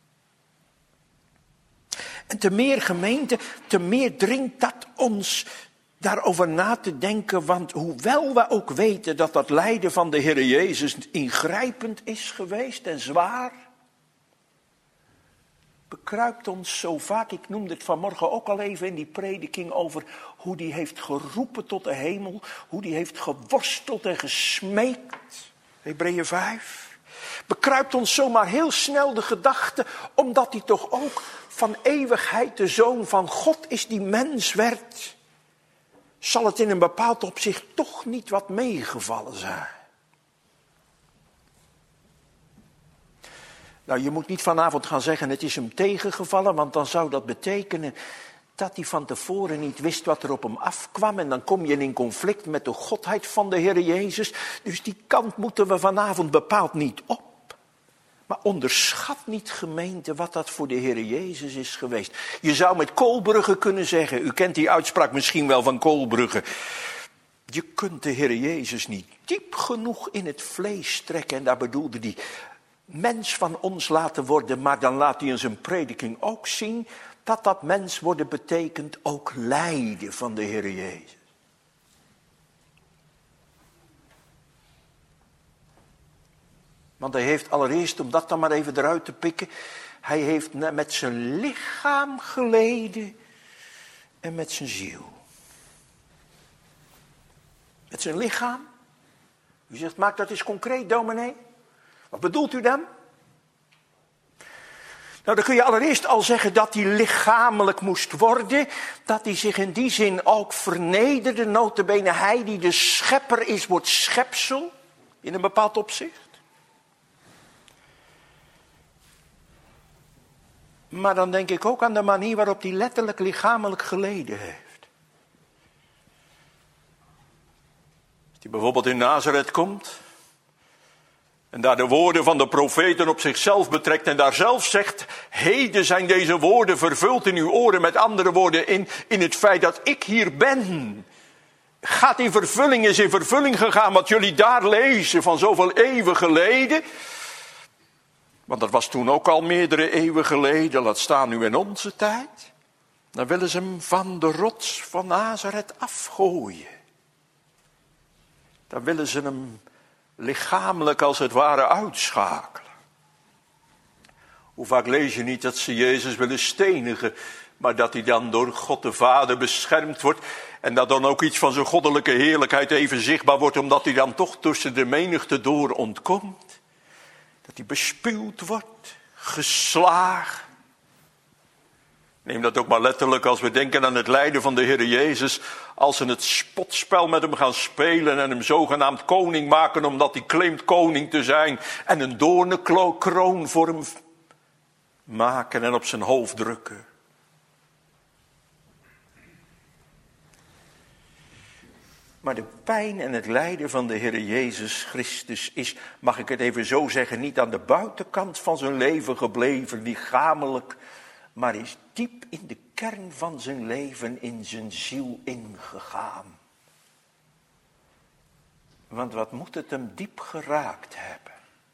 En te meer gemeente, te meer dringt dat ons daarover na te denken. Want hoewel we ook weten dat dat lijden van de Heer Jezus ingrijpend is geweest en zwaar, bekruipt ons zo vaak, ik noemde het vanmorgen ook al even in die prediking over hoe die heeft geroepen tot de hemel, hoe die heeft geworsteld en gesmeekt. Hebreeën vijf. Bekruipt ons zomaar heel snel de gedachte, omdat hij toch ook van eeuwigheid de Zoon van God is die mens werd. Zal het in een bepaald opzicht toch niet wat meegevallen zijn? Nou, je moet niet vanavond gaan zeggen, het is hem tegengevallen, want dan zou dat betekenen dat hij van tevoren niet wist wat er op hem afkwam. En dan kom je in conflict met de godheid van de Heer Jezus. Dus die kant moeten we vanavond bepaald niet op. Maar onderschat niet, gemeente, wat dat voor de Heer Jezus is geweest. Je zou met Koolbrugge kunnen zeggen, u kent die uitspraak misschien wel van Koolbrugge. Je kunt de Heer Jezus niet diep genoeg in het vlees trekken. En daar bedoelde hij mens van ons laten worden. Maar dan laat hij in zijn prediking ook zien dat dat mens worden betekent ook lijden van de Heer Jezus. Want hij heeft allereerst, om dat dan maar even eruit te pikken, hij heeft met zijn lichaam geleden en met zijn ziel. Met zijn lichaam? U zegt, maak dat eens concreet, dominee. Wat bedoelt u dan? Nou, dan kun je allereerst al zeggen dat hij lichamelijk moest worden. Dat hij zich in die zin ook vernederde. Nota bene hij die de schepper is, wordt schepsel. In een bepaald opzicht. Maar dan denk ik ook aan de manier waarop hij letterlijk lichamelijk geleden heeft. Als hij bijvoorbeeld in Nazareth komt en daar de woorden van de profeten op zichzelf betrekt en daar zelf zegt, heden zijn deze woorden vervuld in uw oren. Met andere woorden, in, in het feit dat ik hier ben, gaat in vervulling, is in vervulling gegaan wat jullie daar lezen van zoveel eeuwen geleden. Want dat was toen ook al meerdere eeuwen geleden, laat staan nu in onze tijd. Dan willen ze hem van de rots van Nazareth afgooien. Dan willen ze hem lichamelijk als het ware uitschakelen. Hoe vaak lees je niet dat ze Jezus willen stenigen, maar dat hij dan door God de Vader beschermd wordt. En dat dan ook iets van zijn goddelijke heerlijkheid even zichtbaar wordt, omdat hij dan toch tussen de menigte door ontkomt. Dat hij bespuwd wordt, geslagen. Neem dat ook maar letterlijk als we denken aan het lijden van de Heer Jezus. Als ze het spotspel met hem gaan spelen en hem zogenaamd koning maken omdat hij claimt koning te zijn. En een doornenkroon voor hem maken en op zijn hoofd drukken. Maar de pijn en het lijden van de Heer Jezus Christus is, mag ik het even zo zeggen, niet aan de buitenkant van zijn leven gebleven, lichamelijk, maar is diep in de kern van zijn leven in zijn ziel ingegaan. Want wat moet het hem diep geraakt hebben?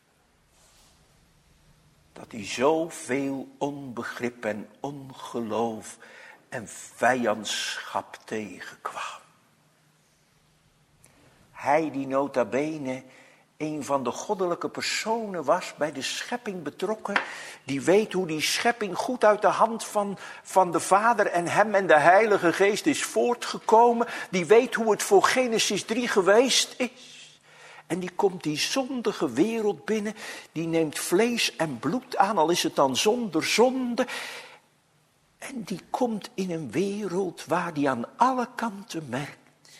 Dat hij zoveel onbegrip en ongeloof en vijandschap tegenkwam. Hij die nota bene een van de goddelijke personen was, bij de schepping betrokken, die weet hoe die schepping goed uit de hand van, van de Vader en hem en de Heilige Geest is voortgekomen, die weet hoe het voor Genesis drie geweest is. En die komt die zondige wereld binnen, die neemt vlees en bloed aan, al is het dan zonder zonde. En die komt in een wereld waar die aan alle kanten merkt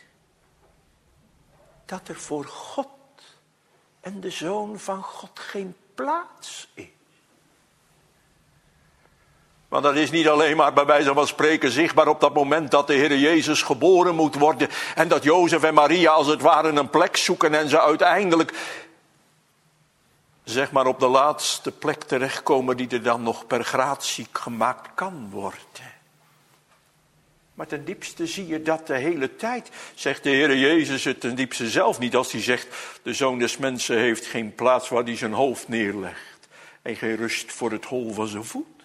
dat er voor God en de Zoon van God geen plaats is. Want dat is niet alleen maar bij wijze van spreken zichtbaar op dat moment dat de Heer Jezus geboren moet worden. En dat Jozef en Maria als het ware een plek zoeken en ze uiteindelijk zeg maar op de laatste plek terechtkomen die er dan nog per gratie gemaakt kan worden. Maar ten diepste zie je dat de hele tijd, zegt de Heer Jezus het ten diepste zelf niet, als hij zegt, de Zoon des Mensen heeft geen plaats waar hij zijn hoofd neerlegt en geen rust voor het hol van zijn voet.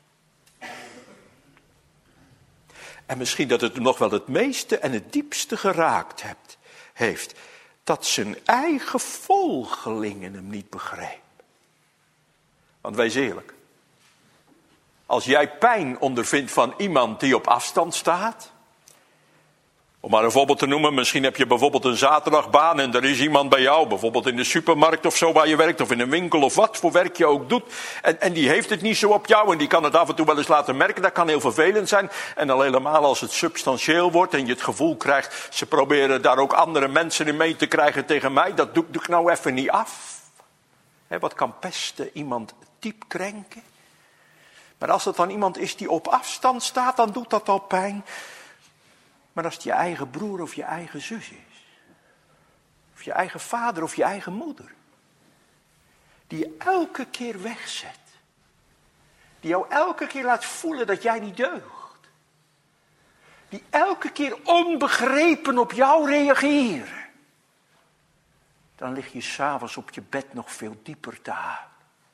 En misschien dat het hem nog wel het meeste en het diepste geraakt hebt, heeft, dat zijn eigen volgelingen hem niet begrepen. Want wees eerlijk. Als jij pijn ondervindt van iemand die op afstand staat. Om maar een voorbeeld te noemen, misschien heb je bijvoorbeeld een zaterdagbaan en er is iemand bij jou, bijvoorbeeld in de supermarkt of zo waar je werkt, of in een winkel of wat voor werk je ook doet. En, en die heeft het niet zo op jou en die kan het af en toe wel eens laten merken. Dat kan heel vervelend zijn. En al helemaal als het substantieel wordt en je het gevoel krijgt, ze proberen daar ook andere mensen in mee te krijgen tegen mij. Dat doe, doe ik nou even niet af. He, wat kan pesten iemand diep krenken? Maar als het dan iemand is die op afstand staat, dan doet dat al pijn. Maar als het je eigen broer of je eigen zus is. Of je eigen vader of je eigen moeder. Die je elke keer wegzet. Die jou elke keer laat voelen dat jij niet deugt. Die elke keer onbegrepen op jou reageren. Dan lig je 's avonds op je bed nog veel dieper te huilen.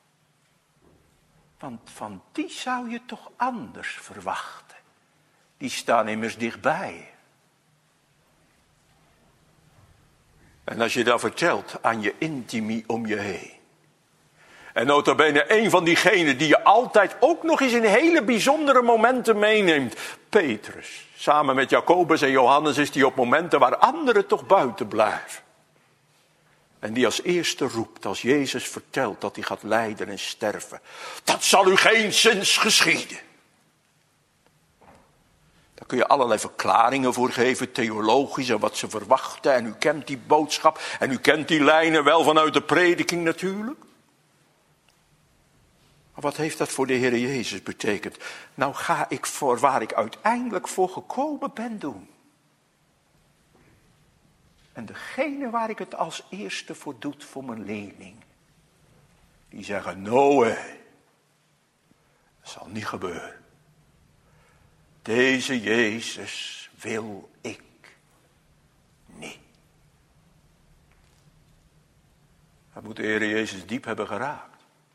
Want van die zou je toch anders verwachten. Die staan immers dichtbij. En als je dat vertelt aan je intimie om je heen. En nota bene een van diegenen die je altijd ook nog eens in hele bijzondere momenten meeneemt. Petrus. Samen met Jacobus en Johannes is die op momenten waar anderen toch buiten blijven. En die als eerste roept, als Jezus vertelt dat hij gaat lijden en sterven. Dat zal u geenszins geschieden. Daar kun je allerlei verklaringen voor geven, theologisch en wat ze verwachten. En u kent die boodschap en u kent die lijnen wel vanuit de prediking natuurlijk. Maar wat heeft dat voor de Heer Jezus betekend? Nou ga ik voor waar ik uiteindelijk voor gekomen ben doen. En degene waar ik het als eerste voor doe, voor mijn leerling. Die zeggen, Noé, dat zal niet gebeuren. Deze Jezus wil ik niet. Dat moet de Heer Jezus diep hebben geraakt.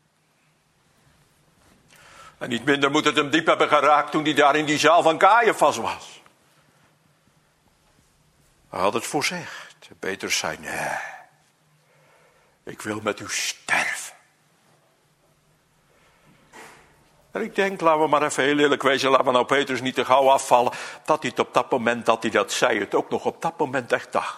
En niet minder moet het hem diep hebben geraakt toen hij daar in die zaal van Caiaphas was. Hij had het voorzegd. Petrus zei, nee, ik wil met u sterven. En ik denk, laten we maar even heel eerlijk wezen, laten we nou Petrus niet te gauw afvallen, dat hij het op dat moment dat hij dat zei, het ook nog op dat moment echt dacht.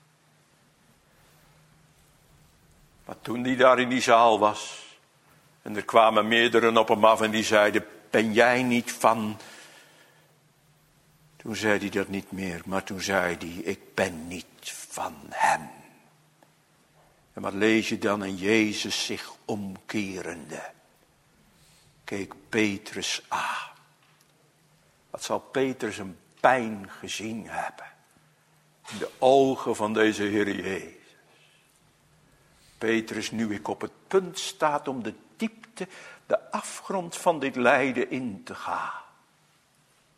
Maar toen hij daar in die zaal was, en er kwamen meerderen op hem af en die zeiden, ben jij niet van... Toen zei hij dat niet meer, maar toen zei hij, ik ben niet van hem. En wat lees je dan? En Jezus zich omkerende keek Petrus aan. Wat zal Petrus een pijn gezien hebben in de ogen van deze Heer Jezus. Petrus, nu ik op het punt staat om de diepte, de afgrond van dit lijden in te gaan.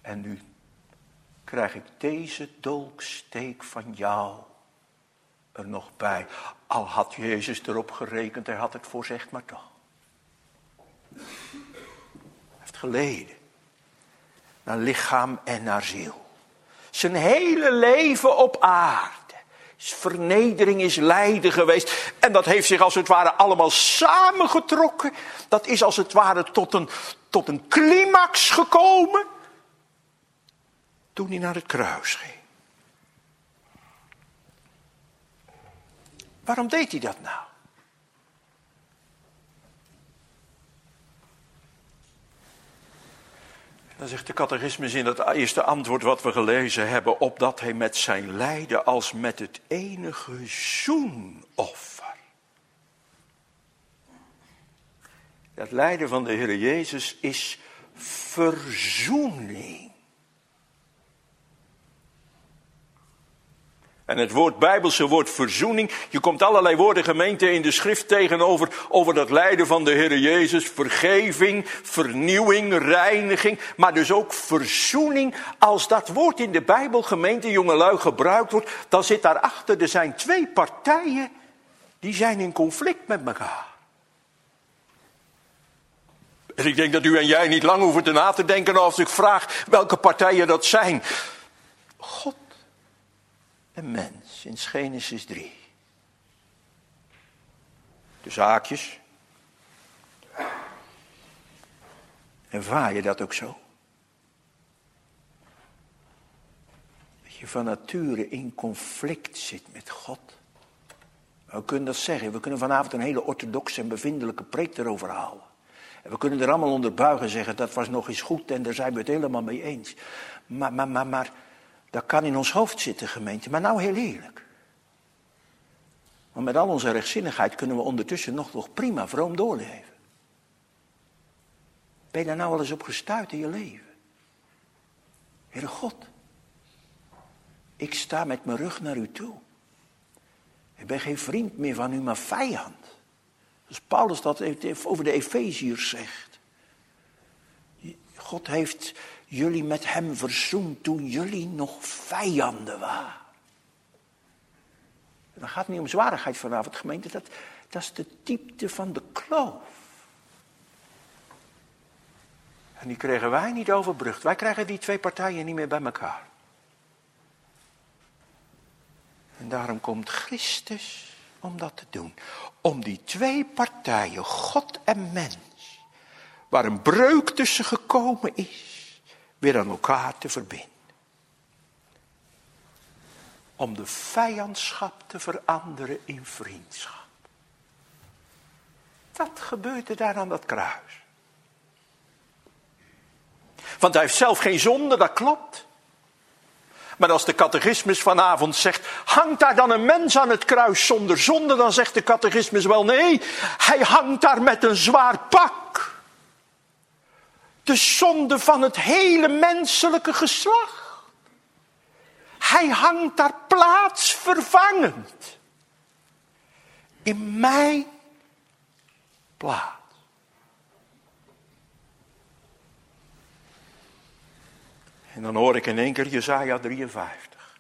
En nu krijg ik deze dolksteek van jou er nog bij. Al had Jezus erop gerekend, hij had het voorzegd, maar toch. Hij heeft geleden. Naar lichaam en naar ziel. Zijn hele leven op aarde. Vernedering is lijden geweest. En dat heeft zich als het ware allemaal samengetrokken. Dat is als het ware tot een, tot een climax gekomen. Toen hij naar het kruis ging. Waarom deed hij dat nou? Dan zegt de catechismus in het eerste antwoord wat we gelezen hebben, opdat hij met zijn lijden als met het enige zoenoffer. Dat lijden van de Heer Jezus is verzoening. En het woord, Bijbelse woord verzoening, je komt allerlei woorden gemeente in de schrift tegenover over dat lijden van de Heer Jezus. Vergeving, vernieuwing, reiniging, maar dus ook verzoening. Als dat woord in de Bijbel gemeente, jongelui, gebruikt wordt, dan zit daarachter, er zijn twee partijen die zijn in conflict met elkaar. En ik denk dat u en jij niet lang hoeven te na te denken als ik vraag welke partijen dat zijn. God. Een mens in Genesis drie. De zaakjes. Ervaar je dat ook zo? Dat je van nature in conflict zit met God. We kunnen dat zeggen. We kunnen vanavond een hele orthodoxe en bevindelijke preek erover houden. En we kunnen er allemaal onder buigen en zeggen dat was nog eens goed en daar zijn we het helemaal mee eens. Maar, maar, maar, maar. Dat kan in ons hoofd zitten, gemeente. Maar nou heel eerlijk. Want met al onze rechtzinnigheid kunnen we ondertussen nog, nog prima vroom doorleven. Ben je daar nou wel eens op gestuurd in je leven? Heere God. Ik sta met mijn rug naar u toe. Ik ben geen vriend meer van u, maar vijand. Zoals Paulus dat over de Efeziërs zegt. God heeft jullie met hem verzoend toen jullie nog vijanden waren. En dan gaat het niet om zwaardigheid vanavond, gemeente. Dat, dat is de diepte van de kloof. En die kregen wij niet overbrugd. Wij krijgen die twee partijen niet meer bij elkaar. En daarom komt Christus om dat te doen. Om die twee partijen, God en mens, waar een breuk tussen gekomen is, weer aan elkaar te verbinden. Om de vijandschap te veranderen in vriendschap. Wat gebeurt er daar aan dat kruis? Want hij heeft zelf geen zonde, dat klopt. Maar als de catechismus vanavond zegt, hangt daar dan een mens aan het kruis zonder zonde? Dan zegt de catechismus wel nee, hij hangt daar met een zwaar pak. De zonde van het hele menselijke geslacht. Hij hangt daar plaatsvervangend. In mijn plaats. En dan hoor ik in één keer Jesaja drieënvijftig.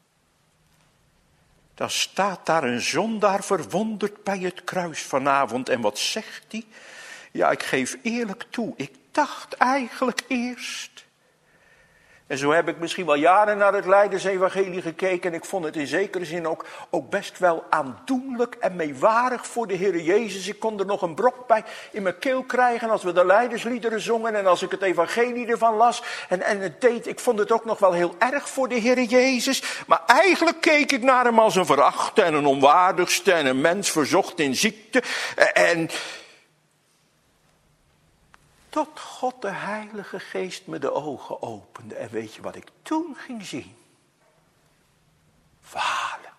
Dan staat daar een zondaar verwonderd bij het kruis vanavond. En wat zegt hij? Ja, ik geef eerlijk toe. Ik dacht eigenlijk eerst. En zo heb ik misschien wel jaren naar het Lijdensevangelie gekeken. En ik vond het in zekere zin ook, ook best wel aandoenlijk en meewarig voor de Heer Jezus. Ik kon er nog een brok bij in mijn keel krijgen als we de Lijdensliederen zongen. En als ik het evangelie ervan las. En, en het deed, ik vond het ook nog wel heel erg voor de Heer Jezus. Maar eigenlijk keek ik naar hem als een verachte en een onwaardigste en een mens verzocht in ziekte. En tot God de Heilige Geest me de ogen opende. En weet je wat ik toen ging zien? Waarlijk.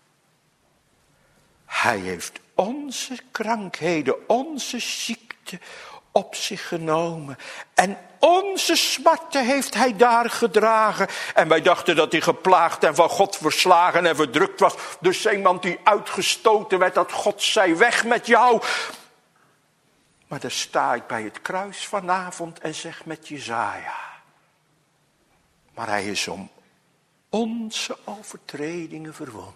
Hij heeft onze krankheden, onze ziekte op zich genomen. En onze smarten heeft hij daar gedragen. En wij dachten dat hij geplaagd en van God verslagen en verdrukt was. Dus iemand die uitgestoten werd, dat God zei weg met jou. Maar dan sta ik bij het kruis vanavond en zeg met Jesaja. Maar hij is om onze overtredingen verwond.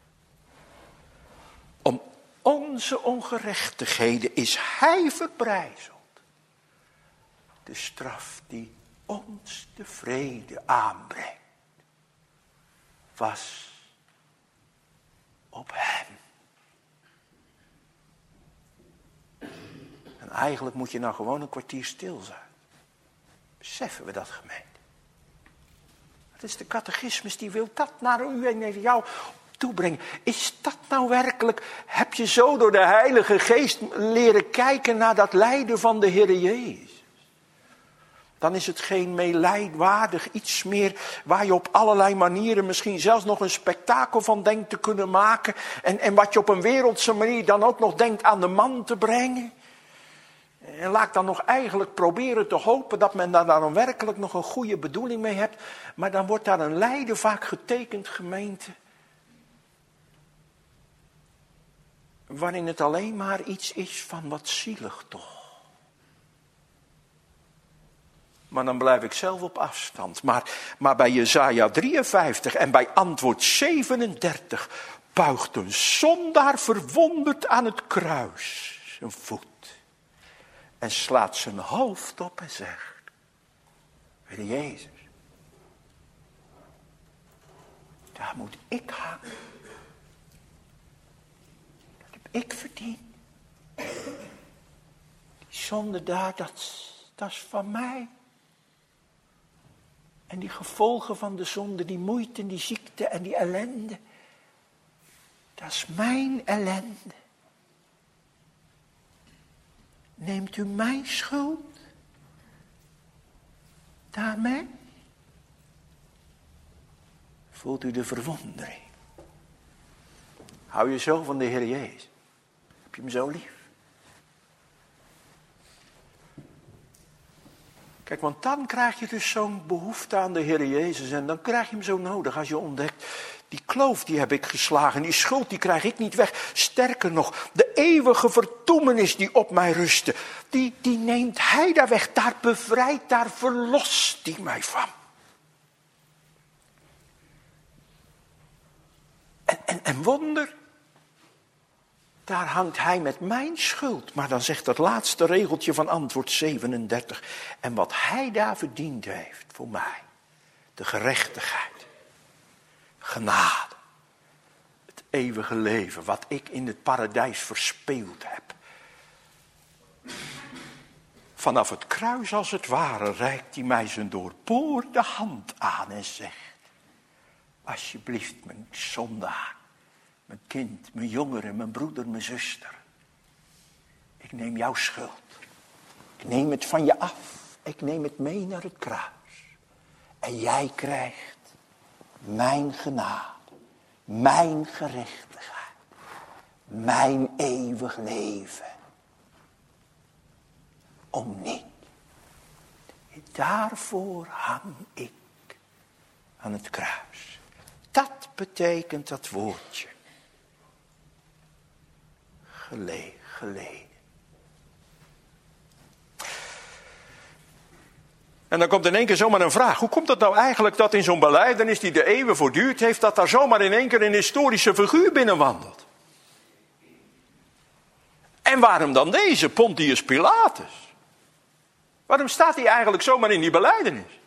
Om onze ongerechtigheden is hij verbrijzeld. De straf die ons de vrede aanbrengt, was op hem. En eigenlijk moet je nou gewoon een kwartier stil zijn. Beseffen we dat, gemeente? Het is de catechismus die wil dat naar u en naar jou toebrengen. Is dat nou werkelijk, heb je zo door de Heilige Geest leren kijken naar dat lijden van de Heer Jezus? Dan is het geen meelijdwaardig iets meer waar je op allerlei manieren misschien zelfs nog een spektakel van denkt te kunnen maken. En, en wat je op een wereldse manier dan ook nog denkt aan de man te brengen. En laat ik dan nog eigenlijk proberen te hopen dat men daar dan werkelijk nog een goede bedoeling mee hebt. Maar dan wordt daar een lijden vaak getekend, gemeente. Waarin het alleen maar iets is van wat zielig toch. Maar dan blijf ik zelf op afstand. Maar, maar bij Jesaja drieënvijftig en bij antwoord zevenendertig buigt een zondaar verwonderd aan het kruis zijn voet. En slaat zijn hoofd op en zegt, Heer Jezus, daar moet ik hangen. Dat heb ik verdiend. Die zonde daar, dat, dat is van mij. En die gevolgen van de zonde, die moeite, die ziekte en die ellende, dat is mijn ellende. Neemt u mijn schuld daarmee? Voelt u de verwondering? Hou je zo van de Heer Jezus? Heb je hem zo lief? Kijk, want dan krijg je dus zo'n behoefte aan de Heer Jezus. En dan krijg je hem zo nodig als je ontdekt. Die kloof die heb ik geslagen. Die schuld die krijg ik niet weg. Sterker nog, de eeuwige verdoemenis die op mij rustte. Die, die neemt hij daar weg. Daar bevrijdt, daar verlost hij mij van. En, en, en wonder. Daar hangt hij met mijn schuld. Maar dan zegt dat laatste regeltje van antwoord zevenendertig. En wat hij daar verdiend heeft voor mij. De gerechtigheid. Genade. Het eeuwige leven. Wat ik in het paradijs verspeeld heb. Vanaf het kruis als het ware reikt hij mij zijn doorboorde hand aan en zegt. Alsjeblieft mijn zondaar. Mijn kind, mijn jongere, mijn broeder, mijn zuster. Ik neem jouw schuld. Ik neem het van je af. Ik neem het mee naar het kruis. En jij krijgt mijn genade. Mijn gerechtigheid. Mijn eeuwig leven. Om niet. Daarvoor hang ik aan het kruis. Dat betekent dat woordje. Geleden, geleden. En dan komt in één keer zomaar een vraag. Hoe komt het nou eigenlijk dat in zo'n belijdenis die de eeuwen voortduurt heeft, dat daar zomaar in één keer een historische figuur binnenwandelt? En waarom dan deze, Pontius Pilatus? Waarom staat hij eigenlijk zomaar in die belijdenis?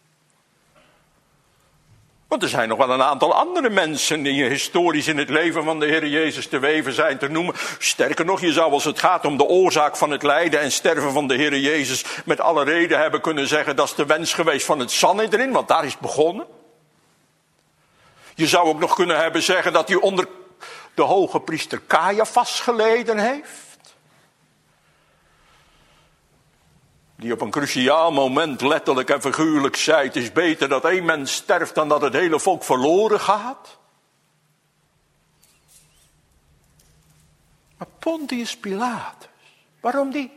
Want er zijn nog wel een aantal andere mensen die historisch in het leven van de Heer Jezus te weven zijn te noemen. Sterker nog, je zou als het gaat om de oorzaak van het lijden en sterven van de Heer Jezus met alle reden hebben kunnen zeggen, dat is de wens geweest van het Sanhedrin, want daar is het begonnen. Je zou ook nog kunnen hebben zeggen dat hij onder de hoge priester Caiaphas geleden heeft. Die op een cruciaal moment letterlijk en figuurlijk zei, het is beter dat één mens sterft dan dat het hele volk verloren gaat. Maar Pontius Pilatus, waarom die?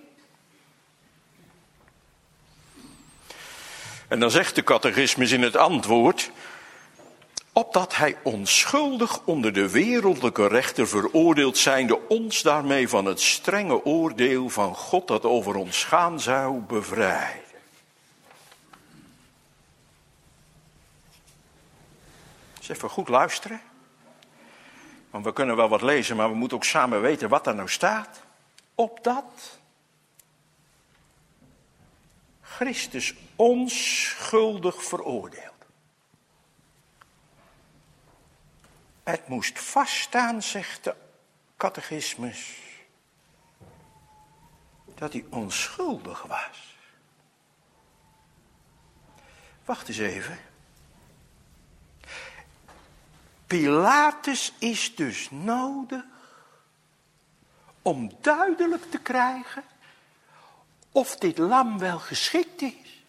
En dan zegt de catechismus in het antwoord, opdat hij onschuldig onder de wereldlijke rechter veroordeeld zijnde ons daarmee van het strenge oordeel van God dat over ons gaan zou bevrijden. Dus even goed luisteren. Want we kunnen wel wat lezen, maar we moeten ook samen weten wat daar nou staat. Opdat Christus onschuldig veroordeeld. Het moest vaststaan, zegt de catechismus, dat hij onschuldig was. Wacht eens even. Pilatus is dus nodig om duidelijk te krijgen of dit lam wel geschikt is.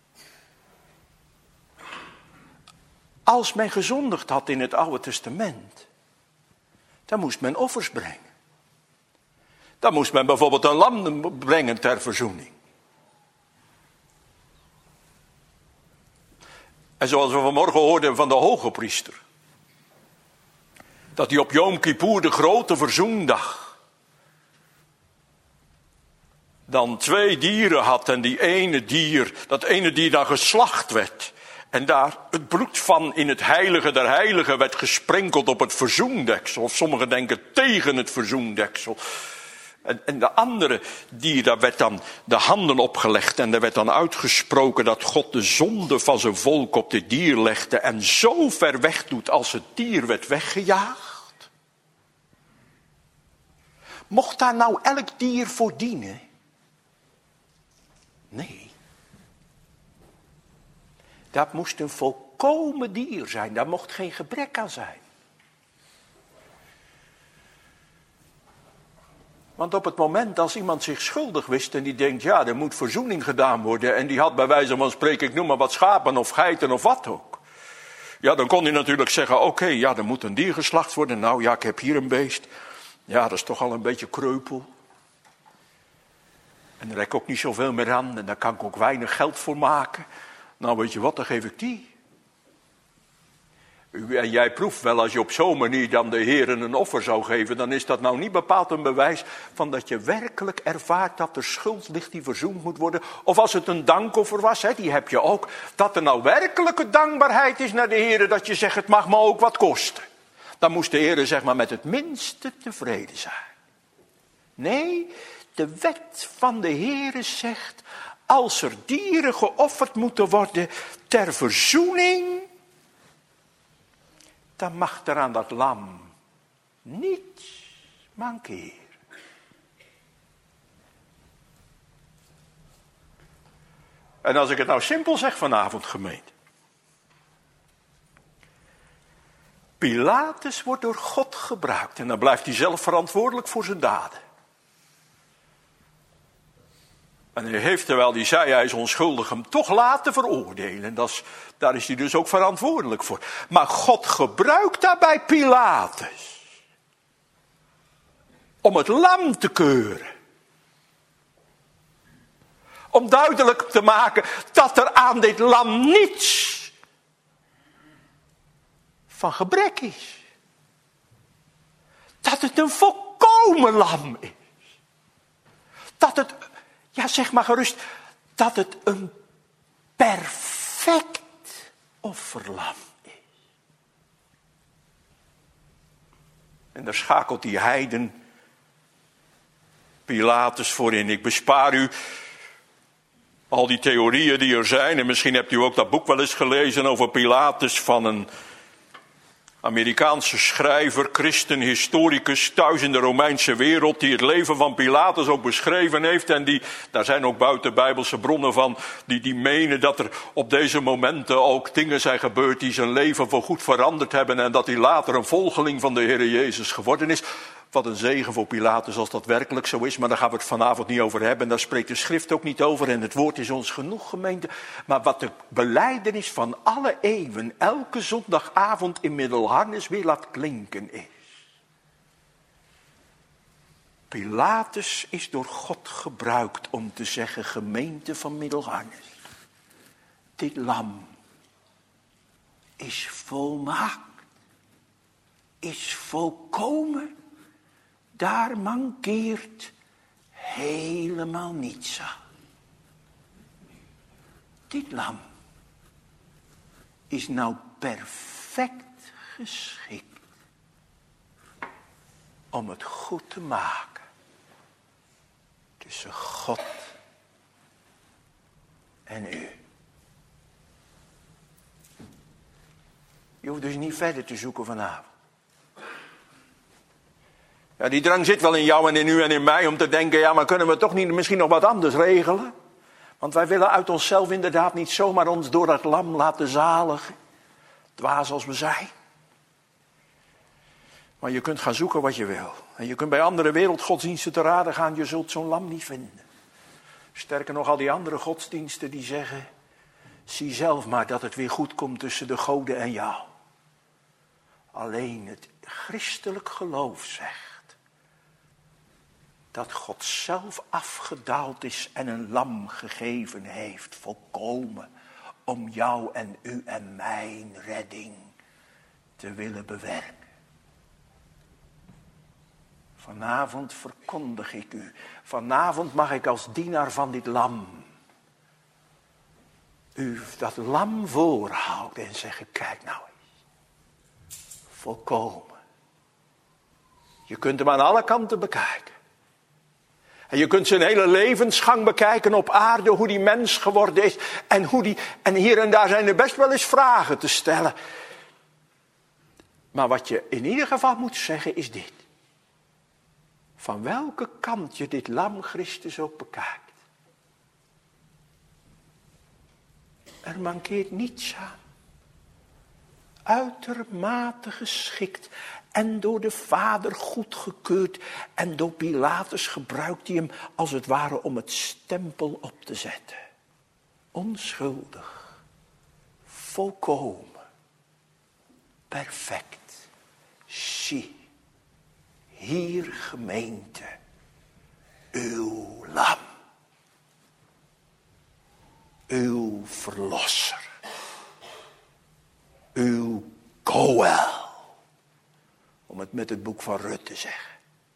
Als men gezondigd had in het Oude Testament, dan moest men offers brengen. Dan moest men bijvoorbeeld een lam brengen ter verzoening. En zoals we vanmorgen hoorden van de hoge priester, dat hij op Yom Kippur, de grote verzoendag, dan twee dieren had en die ene dier, dat ene dier dan geslacht werd. En daar het bloed van in het heilige der heiligen werd gesprenkeld op het verzoendeksel. Of sommigen denken tegen het verzoendeksel. En, en de andere dier, daar werd dan de handen opgelegd. En er werd dan uitgesproken dat God de zonde van zijn volk op dit dier legde. En zo ver weg doet als het dier werd weggejaagd. Mocht daar nou elk dier voor dienen? Nee. Dat moest een volkomen dier zijn. Daar mocht geen gebrek aan zijn. Want op het moment als iemand zich schuldig wist en die denkt, ja, er moet verzoening gedaan worden. En die had bij wijze van spreken, ik noem maar wat schapen of geiten of wat ook. Ja, dan kon hij natuurlijk zeggen, oké, okay, ja, er moet een dier geslacht worden. Nou ja, ik heb hier een beest. Ja, dat is toch al een beetje kreupel. En daar heb ik ook niet zoveel meer aan. En daar kan ik ook weinig geld voor maken. Nou, weet je wat, dan geef ik die. En jij proeft wel, als je op zo'n manier dan de Heer een offer zou geven, dan is dat nou niet bepaald een bewijs van dat je werkelijk ervaart dat er schuld ligt die verzoend moet worden. Of als het een dankoffer was, hè, die heb je ook, dat er nou werkelijke dankbaarheid is naar de Heer, dat je zegt, het mag me ook wat kosten. Dan moest de Heer zeg maar met het minste tevreden zijn. Nee, de wet van de Heer zegt, als er dieren geofferd moeten worden ter verzoening, dan mag er aan dat lam niets mankeren. En als ik het nou simpel zeg vanavond, gemeente. Pilatus wordt door God gebruikt en dan blijft hij zelf verantwoordelijk voor zijn daden. En hij heeft, terwijl hij zei hij is onschuldig, hem toch laten veroordelen. Dat is, daar is hij dus ook verantwoordelijk voor. Maar God gebruikt daarbij Pilatus. Om het lam te keuren. Om duidelijk te maken dat er aan dit lam niets van gebrek is. Dat het een volkomen lam is. Dat het... Ja, zeg maar gerust, dat het een perfect offerlam is. En daar schakelt die heiden Pilatus voor in. Ik bespaar u al die theorieën die er zijn. En misschien hebt u ook dat boek wel eens gelezen over Pilatus van een Amerikaanse schrijver, christen, historicus, thuis in de Romeinse wereld, die het leven van Pilatus ook beschreven heeft. En die, daar zijn ook buitenbijbelse bronnen van, die, die menen dat er op deze momenten ook dingen zijn gebeurd die zijn leven voorgoed veranderd hebben. En dat hij later een volgeling van de Heer Jezus geworden is. Wat een zegen voor Pilatus als dat werkelijk zo is. Maar daar gaan we het vanavond niet over hebben. En daar spreekt de schrift ook niet over. En het woord is ons genoeg, gemeente. Maar wat de belijdenis van alle eeuwen, elke zondagavond in Middelharnis weer laat klinken is. Pilatus is door God gebruikt om te zeggen, gemeente van Middelharnis. Dit lam is volmaakt. Is volkomen. Daar mankeert helemaal niets aan. Dit lam is nou perfect geschikt om het goed te maken tussen God en u. Je hoeft dus niet verder te zoeken vanavond. Ja, die drang zit wel in jou en in u en in mij om te denken, ja, maar kunnen we toch niet misschien nog wat anders regelen? Want wij willen uit onszelf inderdaad niet zomaar ons door dat lam laten zaligen. Dwaas als we zijn. Maar je kunt gaan zoeken wat je wil. En je kunt bij andere wereldgodsdiensten te raden gaan, je zult zo'n lam niet vinden. Sterker nog, al die andere godsdiensten die zeggen, zie zelf maar dat het weer goed komt tussen de goden en jou. Alleen het christelijk geloof zegt dat God zelf afgedaald is en een lam gegeven heeft, volkomen, om jou en u en mijn redding te willen bewerken. Vanavond verkondig ik u, vanavond mag ik als dienaar van dit lam u dat lam voorhouden en zeggen, kijk nou eens, volkomen. Je kunt hem aan alle kanten bekijken. En je kunt zijn hele levensgang bekijken op aarde, hoe die mens geworden is. En, hoe die, en hier en daar zijn er best wel eens vragen te stellen. Maar wat je in ieder geval moet zeggen is dit. Van welke kant je dit lam Christus ook bekijkt. Er mankeert niets aan. Uitermate geschikt en door de Vader goedgekeurd. En door Pilatus gebruikt hij hem als het ware om het stempel op te zetten. Onschuldig. Volkomen. Perfect. Zie. Hier gemeente. Uw lam. Uw verlosser. Uw Goël. Om het met het boek van Rut te zeggen.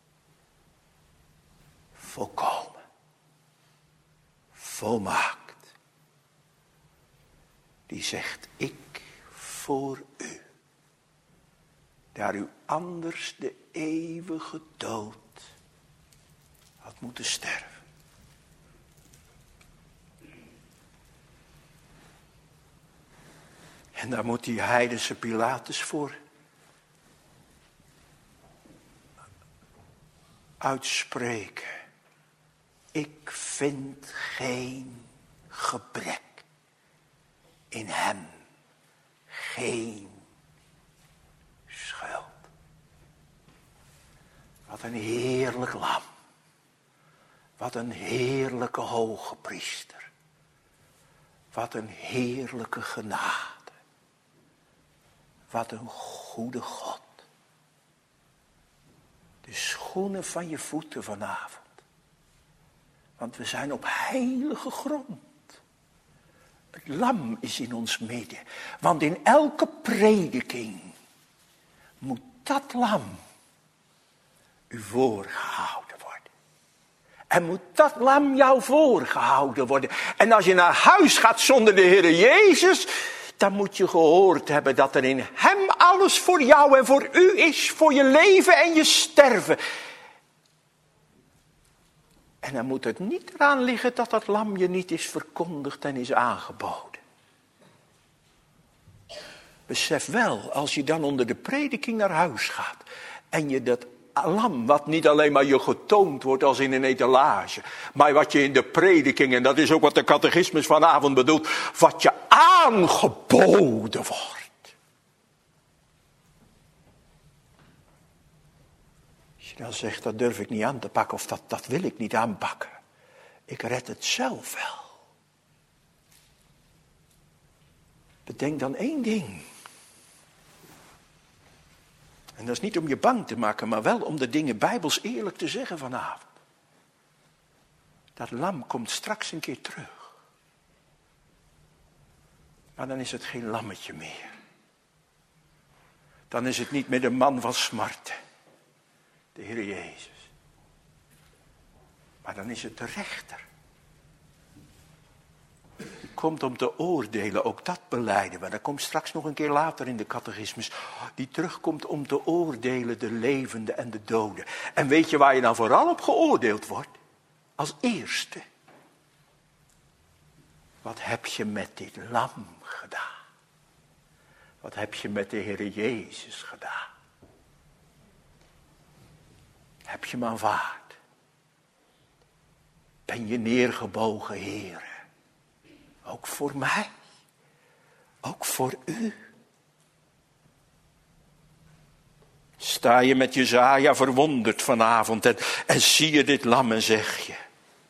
Volkomen. Volmaakt. Die zegt, ik voor u. Daar u anders de eeuwige dood had moeten sterven. En daar moet die heidense Pilatus voor uitspreken. Ik vind geen gebrek in hem. Geen schuld. Wat een heerlijk lam. Wat een heerlijke hoge priester. Wat een heerlijke genade. Wat een goede God. De schoenen van je voeten vanavond. Want we zijn op heilige grond. Het lam is in ons midden. Want in elke prediking moet dat lam u voorgehouden worden. En moet dat lam jou voorgehouden worden. En als je naar huis gaat zonder de Heer Jezus, dan moet je gehoord hebben dat er in hem alles voor jou en voor u is. Voor je leven en je sterven. En dan moet het niet eraan liggen dat dat lam je niet is verkondigd en is aangeboden. Besef wel, als je dan onder de prediking naar huis gaat. En je dat lam, wat niet alleen maar je getoond wordt als in een etalage. Maar wat je in de prediking, en dat is ook wat de catechismus vanavond bedoelt. Wat je aangeboden wordt. Als je dan zegt, dat durf ik niet aan te pakken. Of dat, dat wil ik niet aanpakken. Ik red het zelf wel. Bedenk dan één ding. En dat is niet om je bang te maken, maar wel om de dingen bijbels eerlijk te zeggen vanavond. Dat lam komt straks een keer terug. Maar dan is het geen lammetje meer. Dan is het niet meer de man van smarten. De Heer Jezus. Maar dan is het de rechter. Die komt om te oordelen, ook dat belijden we. Dat komt straks nog een keer later in de catechismus. Die terugkomt om te oordelen de levenden en de doden. En weet je waar je dan vooral op geoordeeld wordt? Als eerste. Wat heb je met dit lam gedaan? Wat heb je met de Heer Jezus gedaan? Heb je hem aanvaard? Ben je neergebogen, Heere? Ook voor mij. Ook voor u. Sta je met Jesaja verwonderd vanavond en, en zie je dit lam en zeg je: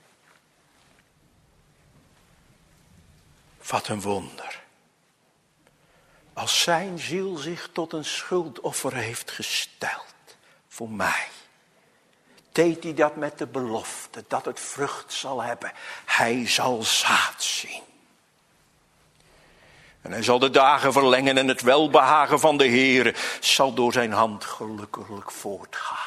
wat een wonder. Als zijn ziel zich tot een schuldoffer heeft gesteld voor mij, deed hij dat met de belofte dat het vrucht zal hebben. Hij zal zaad zien. En hij zal de dagen verlengen en het welbehagen van de Heere zal door zijn hand gelukkig voortgaan.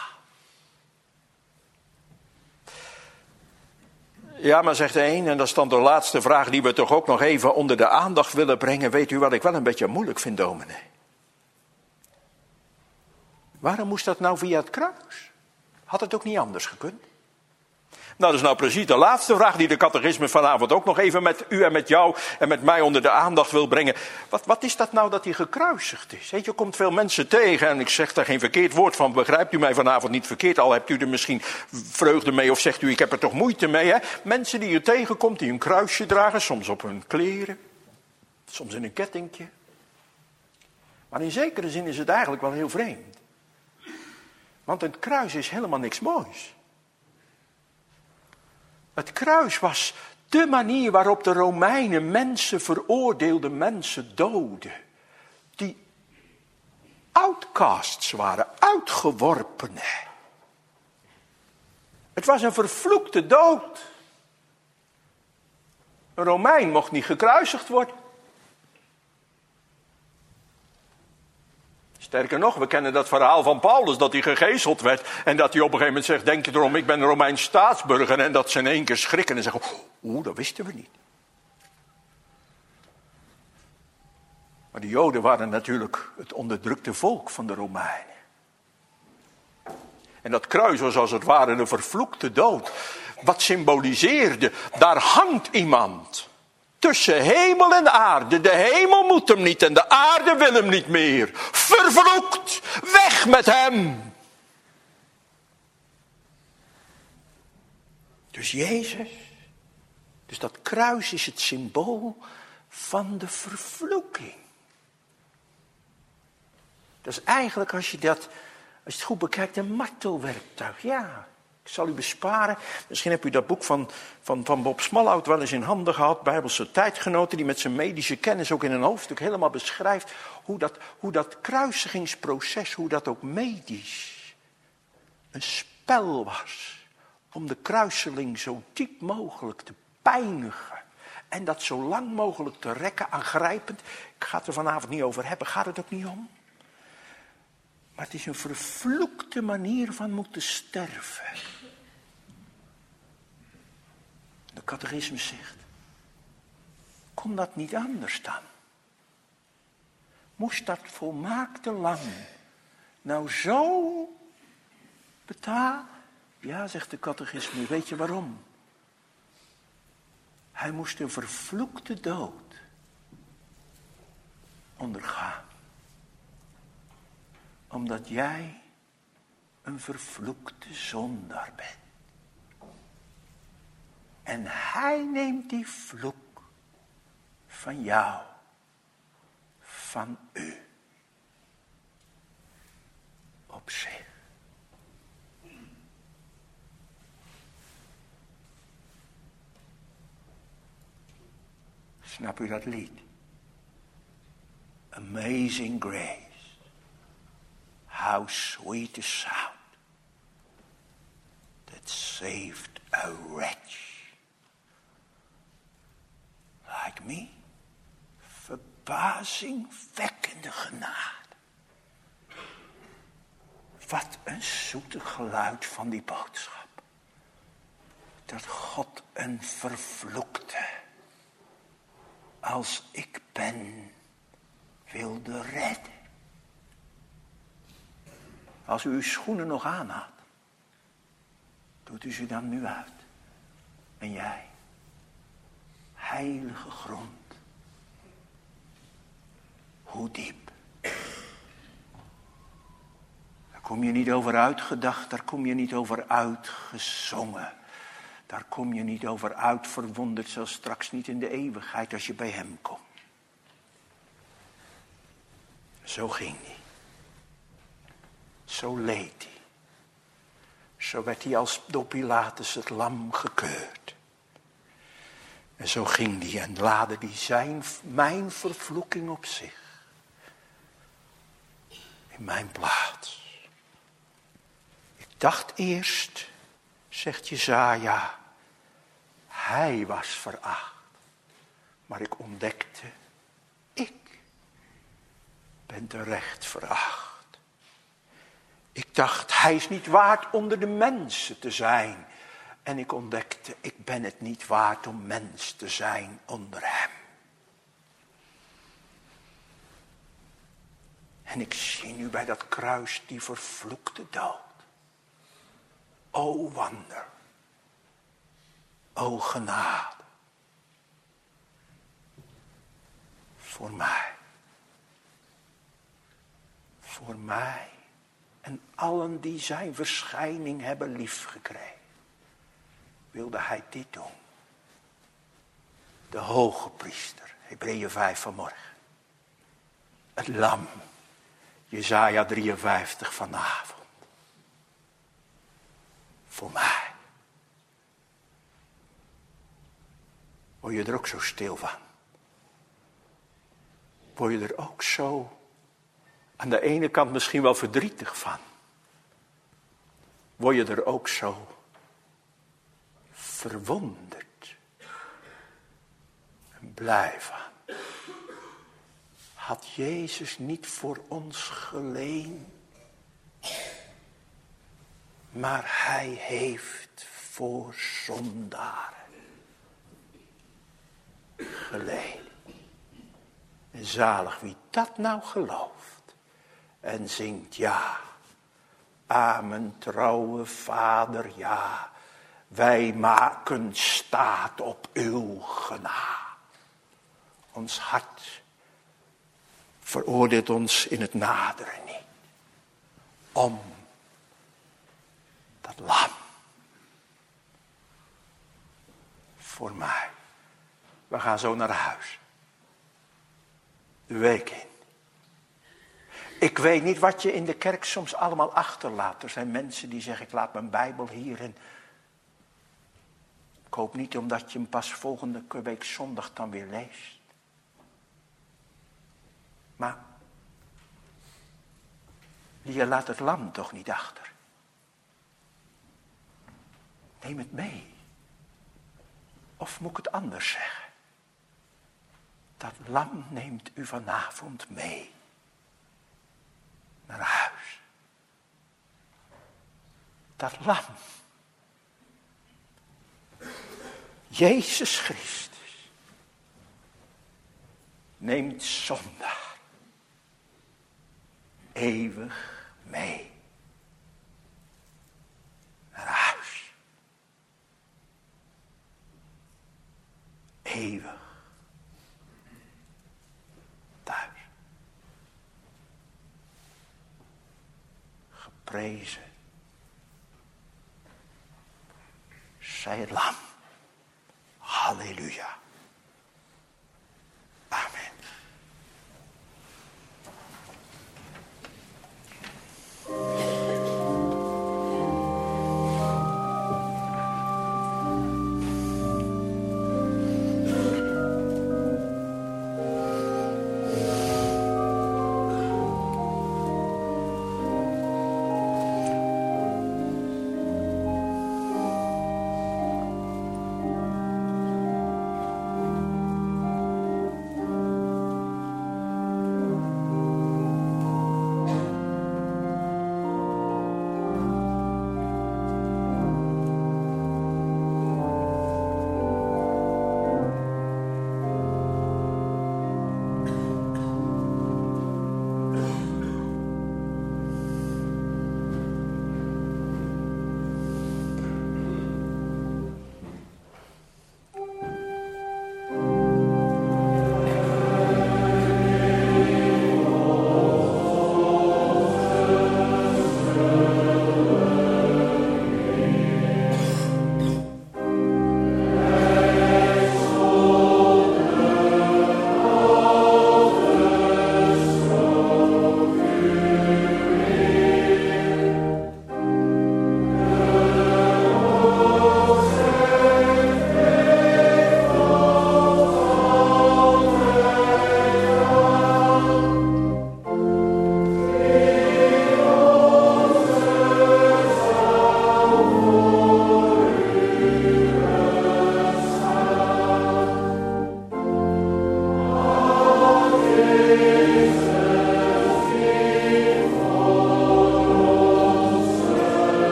Ja, maar zegt de een, en dat is dan de laatste vraag die we toch ook nog even onder de aandacht willen brengen. Weet u wat ik wel een beetje moeilijk vind, dominee? Waarom moest dat nou via het kruis? Had het ook niet anders gekund? Nou, dat is nou precies de laatste vraag die de catechisme vanavond ook nog even met u en met jou en met mij onder de aandacht wil brengen. Wat, wat is dat nou dat hij gekruisigd is? Weet je, je komt veel mensen tegen en ik zeg daar geen verkeerd woord van. Begrijpt u mij vanavond niet verkeerd? Al hebt u er misschien vreugde mee of zegt u ik heb er toch moeite mee. Hè? Mensen die u tegenkomt die een kruisje dragen, soms op hun kleren, soms in een kettingje. Maar in zekere zin is het eigenlijk wel heel vreemd. Want het kruis is helemaal niks moois. Het kruis was de manier waarop de Romeinen mensen veroordeelden, mensen doden. Die outcasts waren, uitgeworpenen. Het was een vervloekte dood. Een Romein mocht niet gekruisigd worden. Sterker nog, we kennen dat verhaal van Paulus, dat hij gegezeld werd. En dat hij op een gegeven moment zegt, denk je erom, ik ben een Romeins staatsburger. En dat ze in één keer schrikken en zeggen, oeh, dat wisten we niet. Maar de Joden waren natuurlijk het onderdrukte volk van de Romeinen. En dat kruis was als het ware een vervloekte dood. Wat symboliseerde, daar hangt iemand. Tussen hemel en aarde. De hemel moet hem niet en de aarde wil hem niet meer. Vervloekt. Weg met hem. Dus Jezus. Dus dat kruis is het symbool van de vervloeking. Dat is eigenlijk als je dat, als je het goed bekijkt, een martelwerktuig. Ja. Ik zal u besparen. Misschien hebt u dat boek van, van, van Bob Smalhout wel eens in handen gehad. Bijbelse tijdgenoten die met zijn medische kennis ook in een hoofdstuk helemaal beschrijft. Hoe dat, hoe dat kruisigingsproces, hoe dat ook medisch een spel was. Om de kruiseling zo diep mogelijk te pijnigen. En dat zo lang mogelijk te rekken, aangrijpend. Ik ga het er vanavond niet over hebben, gaat het ook niet om. Maar het is een vervloekte manier van moeten sterven. De catechismus zegt, kon dat niet anders dan? Moest dat volmaakte lam nou zo betalen? Ja, zegt de catechismus, weet je waarom? Hij moest een vervloekte dood ondergaan. Omdat jij een vervloekte zondaar bent. En hij neemt die vloek van jou, van u, op zich. Snap u dat lied? Amazing Grace. How sweet the sound that saved a wretch like me. Verbazingwekkende genade. Wat een zoete geluid van die boodschap. Dat God een vervloekte als ik ben wilde redden. Als u uw schoenen nog aan had, doet u ze dan nu uit. En jij, heilige grond, hoe diep. Daar kom je niet over uitgedacht, daar kom je niet over uitgezongen. Daar kom je niet over uitverwonderd, zelfs straks niet in de eeuwigheid als je bij hem komt. Zo ging hij. Zo leed hij. Zo werd hij als door Pilatus het lam gekeurd. En zo ging hij en laadde hij zijn, mijn vervloeking op zich. In mijn plaats. Ik dacht eerst, zegt Jesaja, hij was veracht. Maar ik ontdekte, ik ben terecht veracht. Ik dacht, hij is niet waard onder de mensen te zijn. En ik ontdekte, ik ben het niet waard om mens te zijn onder hem. En ik zie nu bij dat kruis die vervloekte dood. O wonder. O genade. Voor mij. Voor mij. En allen die zijn verschijning hebben liefgekregen. Wilde hij dit doen. De hoge priester. Hebreeën vijf vanmorgen. Het lam. Jesaja drieënvijftig vanavond. Voor mij. Word je er ook zo stil van? Word je er ook zo aan de ene kant misschien wel verdrietig van? Word je er ook zo verwonderd en blij van? Had Jezus niet voor ons geleend? Maar hij heeft voor zondaren geleden. En zalig wie dat nou gelooft en zingt ja. Amen, trouwe Vader, ja. Wij maken staat op uw genade. Ons hart veroordeelt ons in het naderen niet. Om dat lam. Voor mij. We gaan zo naar huis. De week in. Ik weet niet wat je in de kerk soms allemaal achterlaat. Er zijn mensen die zeggen, ik laat mijn Bijbel hier. En ik hoop niet omdat je hem pas volgende week zondag dan weer leest. Maar je laat het lam toch niet achter. Neem het mee. Of moet ik het anders zeggen? Dat lam neemt u vanavond mee. Naar huis. Dat lam. Jezus Christus. Neemt zondaar. Eeuwig mee. Naar huis. Eeuwig. Thuis. Geprezen. Zij het lam. Halleluja. Amen.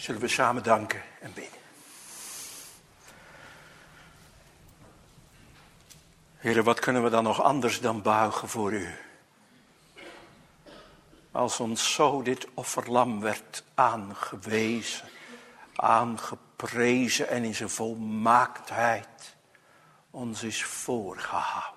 Zullen we samen danken en bidden. Heere, wat kunnen we dan nog anders dan buigen voor u? Als ons zo dit offerlam werd aangewezen, aangeprezen en in zijn volmaaktheid ons is voorgehouden.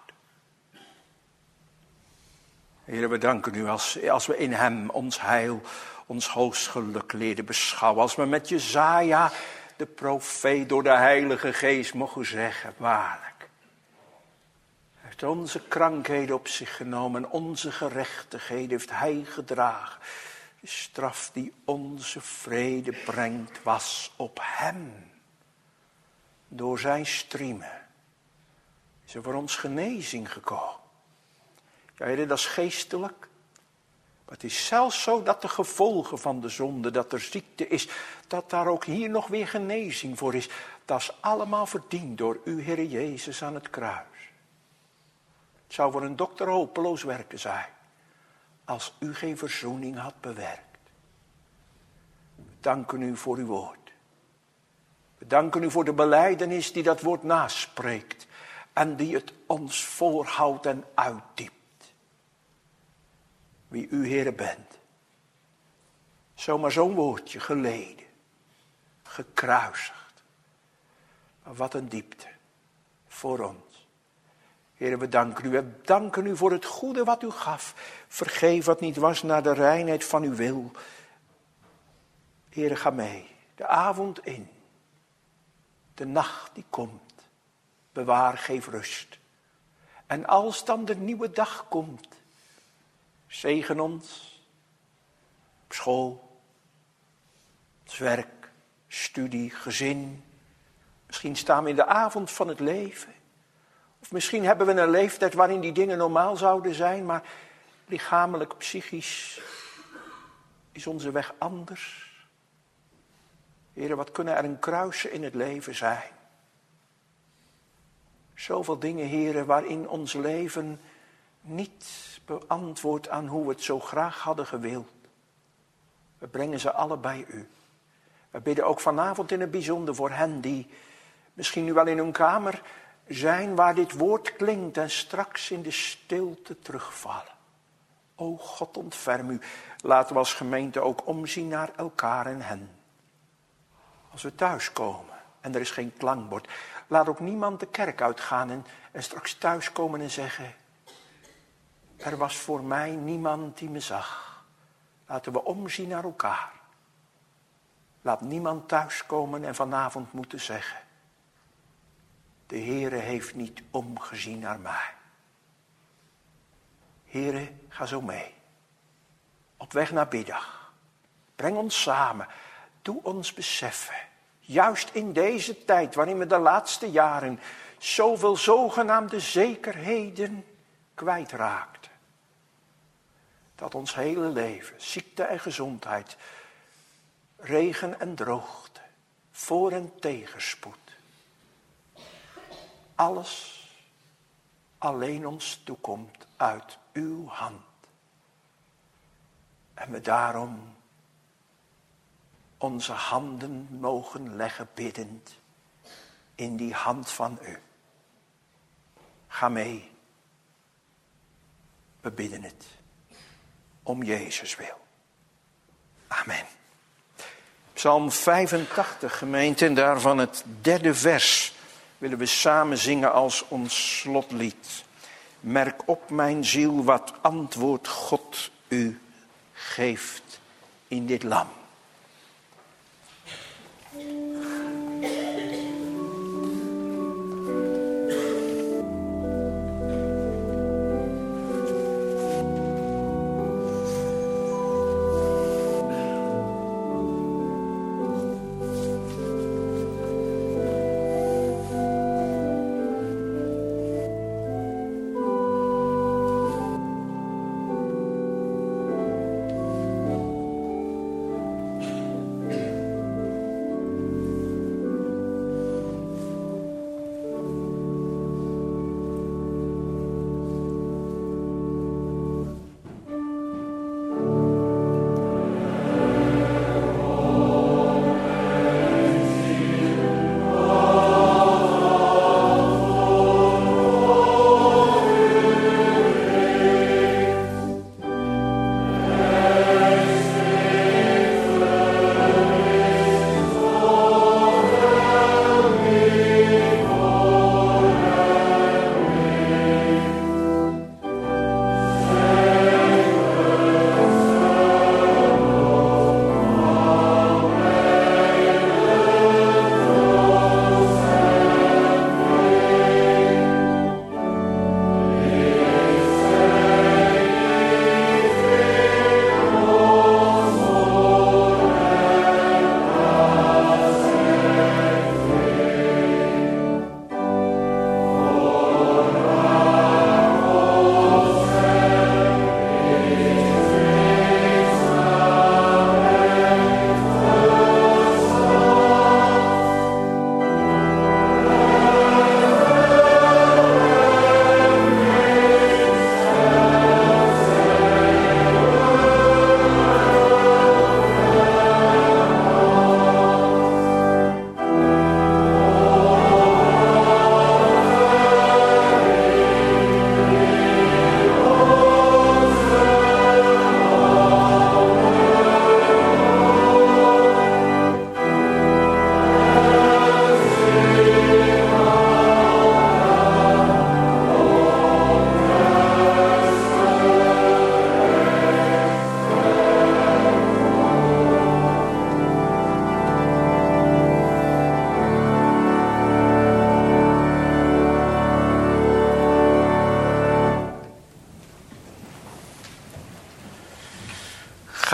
Heere, we danken u als, als we in hem ons heil, ons hoogst geluk leerden beschouwen. Als we met Jesaja, de profeet, door de Heilige Geest mogen zeggen, waarlijk. Hij heeft onze krankheden op zich genomen en onze gerechtigheden heeft hij gedragen. De straf die onze vrede brengt was op hem. Door zijn striemen is er voor ons genezing gekomen. Ja, Heer, dat is geestelijk. Maar het is zelfs zo dat de gevolgen van de zonde, dat er ziekte is, dat daar ook hier nog weer genezing voor is. Dat is allemaal verdiend door uw Heer Jezus aan het kruis. Het zou voor een dokter hopeloos werken zijn, als u geen verzoening had bewerkt. We danken u voor uw woord. We danken u voor de belijdenis die dat woord naspreekt en die het ons voorhoudt en uitdiept. Wie u, Heere, bent. Zomaar zo'n woordje geleden. Gekruisigd. Maar wat een diepte. Voor ons. Heere, we danken u. We danken u voor het goede wat u gaf. Vergeef wat niet was naar de reinheid van uw wil. Heere, ga mee. De avond in. De nacht die komt. Bewaar, geef rust. En als dan de nieuwe dag komt. Zegen ons, op school, ons werk, studie, gezin. Misschien staan we in de avond van het leven. Of misschien hebben we een leeftijd waarin die dingen normaal zouden zijn. Maar lichamelijk, psychisch is onze weg anders. Heren, wat kunnen er een kruisen in het leven zijn? Zoveel dingen, heren, waarin ons leven niet beantwoord aan hoe we het zo graag hadden gewild. We brengen ze alle bij u. We bidden ook vanavond in het bijzonder voor hen die misschien nu wel in hun kamer zijn waar dit woord klinkt en straks in de stilte terugvallen. O God, ontferm u. Laten we als gemeente ook omzien naar elkaar en hen. Als we thuiskomen en er is geen klankbord, laat ook niemand de kerk uitgaan en, en straks thuiskomen en zeggen: er was voor mij niemand die me zag. Laten we omzien naar elkaar. Laat niemand thuiskomen en vanavond moeten zeggen: de Heere heeft niet omgezien naar mij. Heere, ga zo mee. Op weg naar middag. Breng ons samen. Doe ons beseffen. Juist in deze tijd waarin we de laatste jaren zoveel zogenaamde zekerheden kwijtraakten. Dat ons hele leven, ziekte en gezondheid, regen en droogte, voor- en tegenspoed. Alles alleen ons toekomt uit uw hand. En we daarom onze handen mogen leggen biddend in die hand van u. Ga mee. We bidden het. Om Jezus wil. Amen. Psalm vijfentachtig, gemeente, en daarvan het derde vers willen we samen zingen als ons slotlied. Merk op, mijn ziel, wat antwoord God u geeft in dit lam.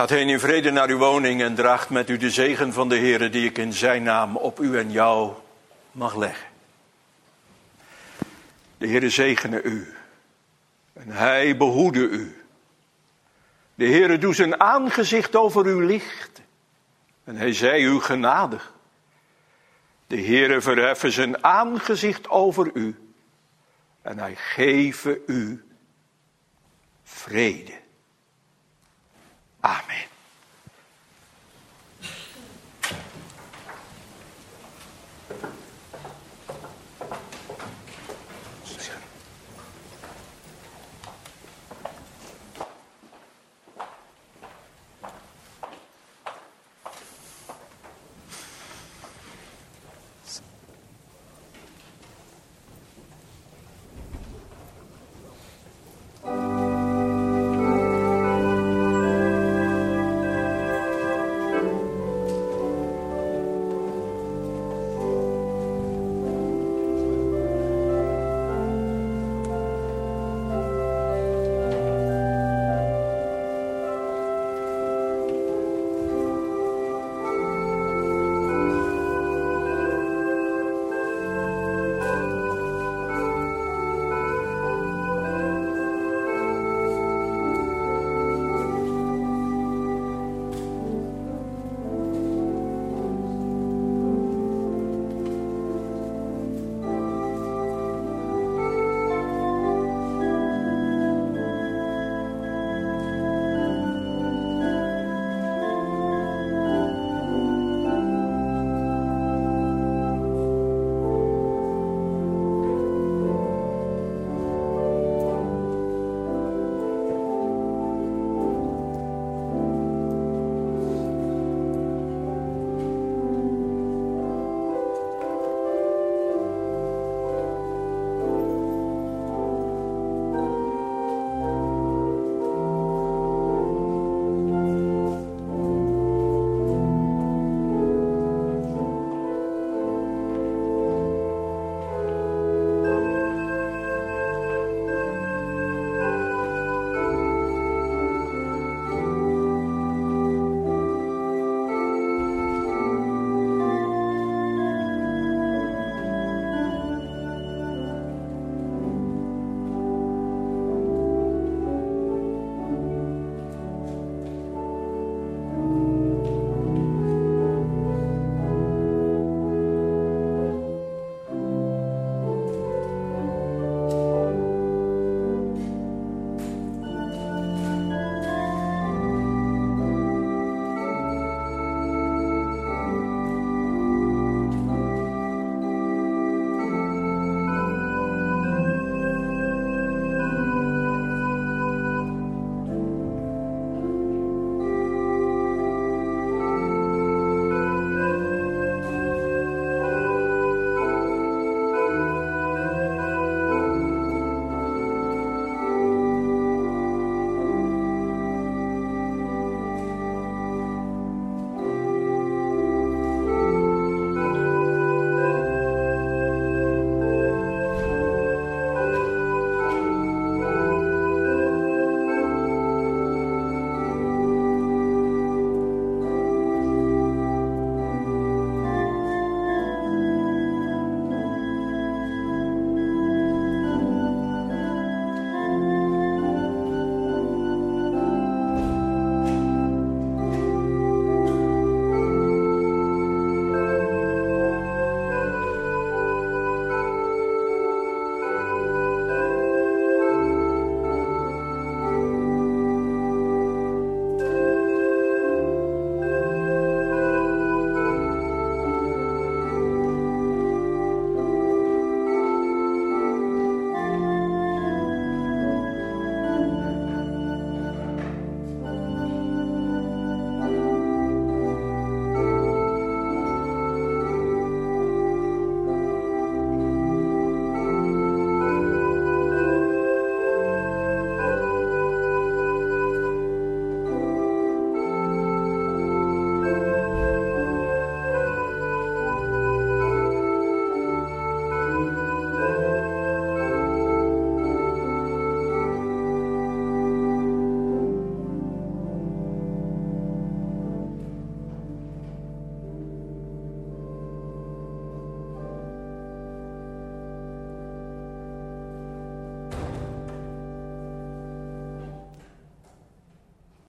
Gaat heen in vrede naar uw woning en draagt met u de zegen van de Heere die ik in zijn naam op u en jou mag leggen. De Heere zegene u en hij behoede u. De Heere doet zijn aangezicht over u lichten en hij zij u genadig. De Heere verheffe zijn aangezicht over u en hij geven u vrede. Amen.